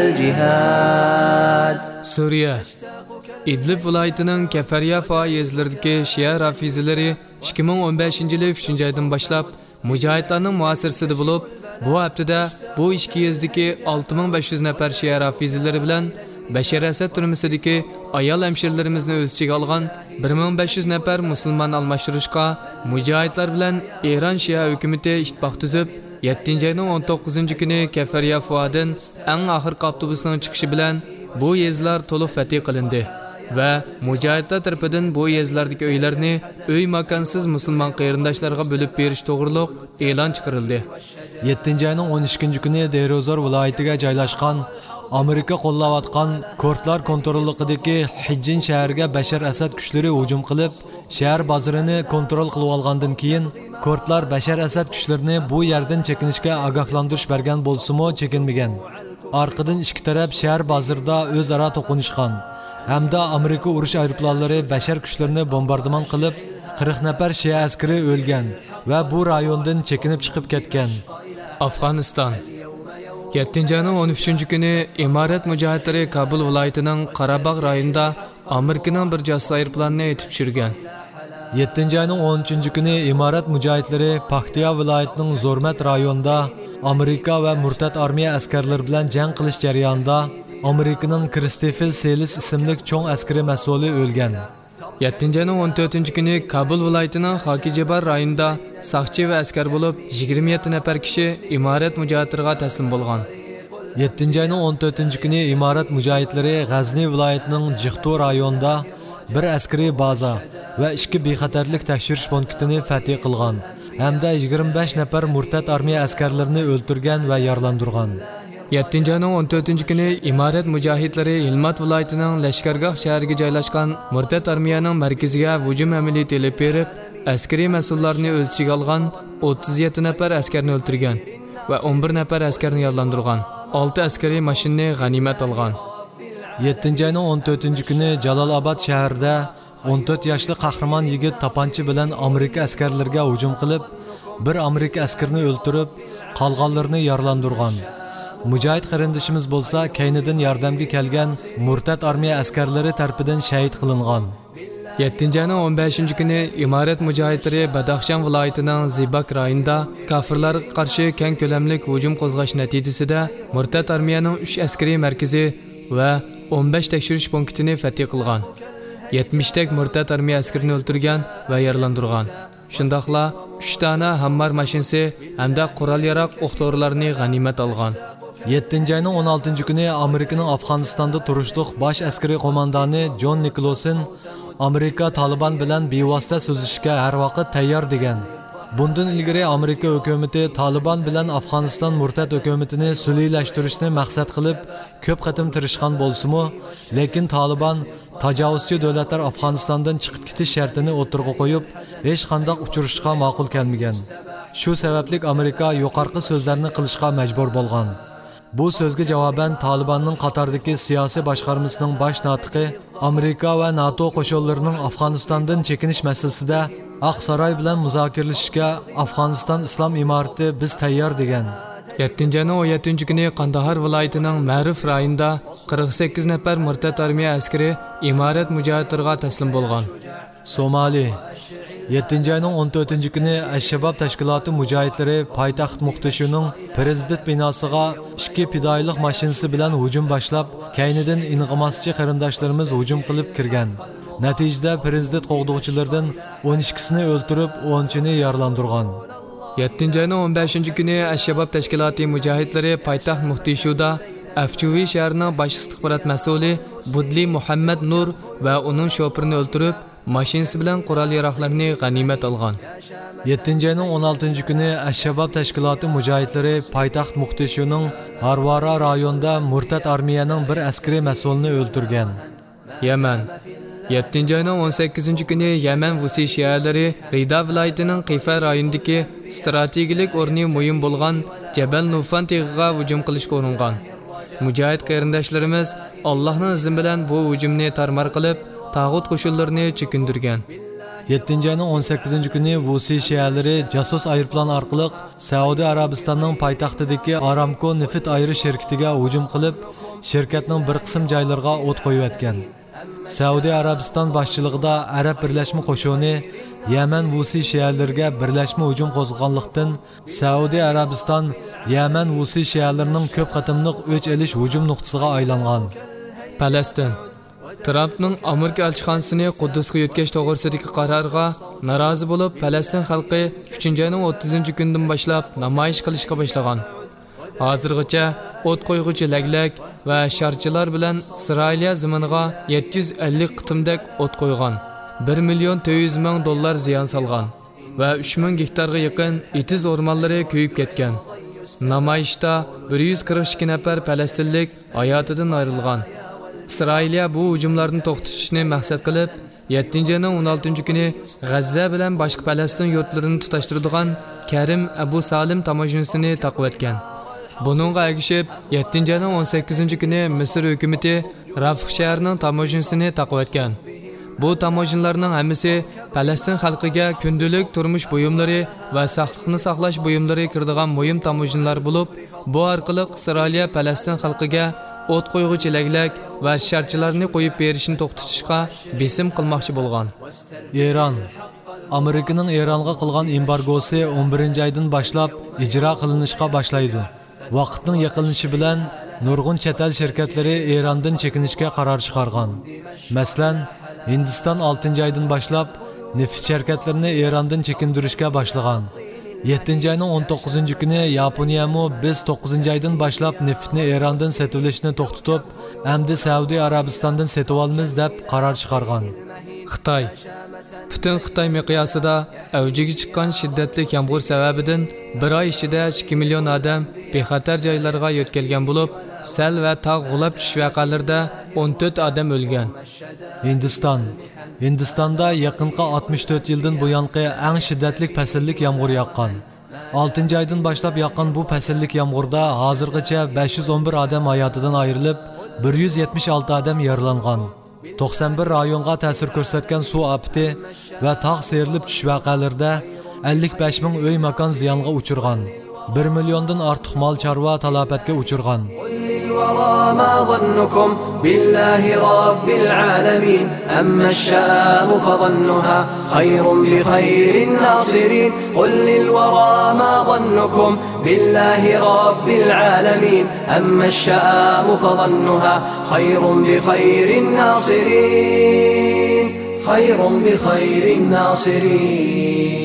Speaker 13: الجهاد.
Speaker 6: Suriye İdlib viloyatining Kafarya foizlaridagi Shia rafizlari ikki ming o'n beshinchi yil uchinchi oydan boshlab mujohidlarning muasirsida bo'lib, bu haftada bu ikki yezdagi olti ming besh yuz nafar Shia rafizlari bilan Bashar Asad turmisidagi ayol hamshirlarimizni o'z ichiga olgan bir ming besh yuz nafar musulmon almashtirishga mujohidlar bilan Eron Shia hukumati ittifoq tuzib, yettinchi oyning o'n to'qqizinchi kuni Kafarya Fuadin eng oxirgi avtobusning chiqishi bilan bu yezlar to'liq fatih qilindi va mujohidlar tarafidan bu yezlardagi uylarni uy makonsiz musulmon qarindoshlarga bo'lib berish to'g'riliq e'lon chiqarildi.
Speaker 5: yettinchi oyning o'n ikkinchi kuni Derozor viloyatiga joylashgan Amerika qo'llayotgan Kurdlar kontrolligidagi Hijjin shahriga Bashar Asad kuchlari hujum qilib, shahar bozorini kontrol qilib olgandan keyin Kurdlar Bashar Asad kuchlarini bu yerdan chekinishga ogohlantirish bergan bo'lsa-mu, chekinmagan. Arqadan ikki taraf shahar bozorida o'zaro to'qinishgan. Hamda Amerika urush aeroplanlari Bashar kuchlarini bombardimon qilib, qirq nafar Shia askari o'lgan va bu rayondan chekinib chiqib ketgan.
Speaker 6: Afg'oniston yettinchi oyning o'n uchinchi kuni Imorat mujohidlari Kabul viloyatining Qarabog' rayonida Amerikaning bir josus aeroplanini etib tushirgan.
Speaker 5: yettinchi oyning o'n uchinchi kuni Imorat mujohidlari Paxtiya viloyatining Zo'rmat rayonida Amerika va murtad armiya askarlari bilan jang qilish jarayonida Amerikaning Christopher Selis ismli cho'ng askari mas'uli o'lgan.
Speaker 6: yettinchi oyning o'n to'rtinchi kuni Kabul viloyatining Xokijabar rayonida saqchi va askar bo'lib yigirma yetti nafar kishi Imorat mujohidlariga taslim bo'lgan.
Speaker 5: yettinchi oyning o'n to'rtinchi kuni Imorat mujohidlari G'azni viloyatining Jixtu rayonida bir askariy baza va ikki bexatarlik tekshirish punktini fatih qilgan hamda yigirma besh nafar murtad armiya askarlarini o'ldirgan va yaralandirgan.
Speaker 6: yettinchi oyning o'n to'rtinchi kuni Imorat mujohidlari Ilmat viloyatining Lashkargoh shahriga joylashgan murtad armiyaning markaziga hujum amaliyoti olib berib, askariy mas'ullarni o'z ichiga olgan o'ttiz yetti nafar askarni o'ldirgan va o'n bir nafar askarni yaralandirgan. olti askariy mashinani g'animat olgan.
Speaker 5: yettinchi oyning o'n to'rtinchi kuni Jalolobod shahrida o'n to'rt yoshli qahramon yigit tapanchi bilan Amerika askarlariga hujum qilib, bir Amerika askarini o'ldirib, qolganlarni yaralandirgan. Mujohid qarindishimiz bo'lsa, keynidan yordamga kelgan murtad armiya askarlari tarafidan shahid qilingan.
Speaker 6: yettinchi oyning o'n beshinchi kuni Imorat mujohidlari Badaxshan viloyatining Zibak rayonida kofirlarga qarshi keng ko'lamli hujum qo'zg'ash natijasida murtad armiyaning uch askariy markazi va o'n besh tekshirish punktini fatih qilgan. yetmish tak murtad armiya askarini o'ldirgan va yaralandirgan. Shundaqla uch dona hammar mashinasi hamda qurol-yarog' o'q-to'rlarini g'animat olgan.
Speaker 5: yettinchi oyning o'n oltinchi kuni Amerikaning Afg'onistonda turishliq bosh askariy qo'mondoni Jon Nikloson Amerika Taliban bilan bevosita so'zishishga har vaqt tayyor degan. Bundan ilgari Amerika hukumatı Taliban bilan Afg'oniston murtad hukumatini sulhiylashtirishni maqsad qilib ko'p qatim tirishgan bo'lsa-mu, lekin Taliban tajovuzchi davlatlar Afg'onistondan chiqib ketish shartini o'tirg'a qo'yib, hech qanday uchrashishga ma'qul kelmagan. Shu sababli Amerika yuqorqi so'zlarni qilishga majbur bo'lgan. Bu so'zga javoban Talibanning Qatardagi siyosiy boshqarmasining bosh notiqi Amerika va NATO qo'shinlarining Afg'onistondan chekinish masalasida Oq saroy bilan muzokaralashishga Afg'oniston islom imorati biz tayyor degan.
Speaker 6: yettinchi oyning o'n yettinchi kuni Qandahar viloyatining Ma'rif rayonida qirq sakkiz nafar murtad armiya askari imorat mujohidlariga taslim bo'lgan.
Speaker 5: Somali yettinchi ayning o'n to'rtinchi kuni Ash-Shabab tashkiloti mujohidlari poytaxt Muqdishoning prezident binosiga ikki fidoyilik mashinasi bilan hujum boshlab, kaynidan ing'imaschi qarindoshlarimiz hujum qilib kirgan. Natijada prezident qo'g'duvchilardan o'n ikkisini o'ldirib, o'ninchini yaralandırgan.
Speaker 6: yettinchi ayning o'n beshinchi kuni Ash-Shabab tashkiloti mujohidlari poytaxt Muqdishoda Afchuvi shahrining bosh istixborot mas'uli Budli Muhammad Nur va uning shofirini o'ldirib, mashinasi bilan qurol yaroqlarni g'animat olgan.
Speaker 5: yettinchi ayning o'n oltinchi kuni Ash-Shabab tashkiloti mujohidlari poytaxt Muqdishoning Harvara rayonida murtad armiyaning bir askari mas'ulini o'ldirgan.
Speaker 6: Yaman yettinchi ayning o'n sakkizinchi kuni Yaman Vusi shialari Rida viloyatining Qifa rayonidagi strategik o'rni muhim bo'lgan Jabal Nufan teg'iga hujum qilishga uringan. Mujohid qarindoshlarimiz Allohning izni bilan bu hujumni tarmar qilib, tag'ut qo'shinlarini chekindirgan.
Speaker 5: yettinchi ayning o'n sakkizinchi kuni Vusi shialari jasus aeroplan orqali Saudiya Arabistonining poytaxtidagi Aramco neft ayirish shirkatiga hujum qilib, shirkatning bir qism joylariga o't qo'yib o'tgan. Saudiya Arabiston boshchiligida Arab birlashma qo'shini Yaman Vusi shialariga birlashma hujum qo'zg'aganlikdan Saudiya Arabiston Yaman Vusi shialarining ko'p qatimliq o'ch elish hujum nuqtasiga aylangan.
Speaker 6: Falastin Trumpning Amerika elchixonasini Quddusga yetkazish to'g'risidagi qaroriga norozi bo'lib, Falastin xalqi uchinchi ayning o'ttizinchi kunidan boshlab namoyish qilishga boshlagan. Hozirgacha o't qo'yg'uchi laglak va sharchilar bilan Isroiliya ziminiga yetti yuz ellik qitimdak o't qo'ygan. bir million to'rt yuz ming dollar ziyon solgan va uch ming gektarga yaqin etiz o'rmonlari kuyib ketgan. Namoyishda bir yuz qirq ikki nafar falastinlik hayotidan ayrilgan. Isroiliya bu hujumlarni to'xtatishni maqsad qilib, yettinchi ayning o'n oltinchi kuni G'azza bilan boshqa Falastin yurtlarini tutashtiradigan Karim Abu Salim tamoyilini taqib etgan. Buningga ergishib, yettinchi ayning o'n sakkizinchi kuni Misr hukumati Rafah shahrining tamoyilisini taqib etgan. Bu tamoyillarning hammasi Falastin xalqiga kundalik turmush buyumlari va saqliqni saqlash buyumlari kiradigan muhim tamoyillar bo'lib, bu orqali Isroiliya Falastin xalqiga o't qo'yg'uchi laglak va sharchilarni qo'yib berishni to'xtatishga besim qilmoqchi bo'lgan.
Speaker 5: Eron Amerikaning Eronga qilgan embargosi o'n birinchi oydan boshlab ijro qilinishga boshlaydi. Vaqtning yaqinlashishi bilan nurg'un chet el shirkatlari Erondan chekinishga qaror chiqargan. Masalan, Hindiston oltinchi oydan boshlab neft shirkatlarini Erondan chekindirishga boshlagan. yettinchi ayning o'n to'qqizinchi kuni Yaponiya mu biz to'qqizinchi oydan boshlab neftni Erondan sotib olishni to'xtatib, endi Saudiya Arabistondan sotib olamiz deb qaror chiqargan.
Speaker 6: Xitoy Butun Xitoy miqyosida avjiga chiqqan shiddatli yomg'ir sababidan bir oy ichida ikki million odam bexatar joylarga yo'tkalgan bo'lib, sel va tog' g'ulab tushish voqealarida o'n to'rt odam o'lgan.
Speaker 5: Hindiston Hindistonda yaqinqi oltmish to'rt yildan buyonqi eng shiddatli fasllik yomg'ir yoqqan. oltinchi oydan boshlab yoqqan bu fasllik yomg'irda hozirgacha besh yuz o'n bir odam hayotidan ayrilib, bir yuz yetmish olti odam yaralangan. to'qson bir rayonga ta'sir ko'rsatgan suv afti va tog' serilib tushish voqealarida ellik besh ming uy makon ziyonga uchirgan. bir milliondan ortiq mol chorva talafotga uchirgan.
Speaker 13: الورى ما ظنكم بالله رب العالمين أما الشآم فظنها خير بخير الناصرين قل للورى ما ظنكم بالله رب العالمين أما الشآم فظنها خير بخير الناصرين خير بخير الناصرين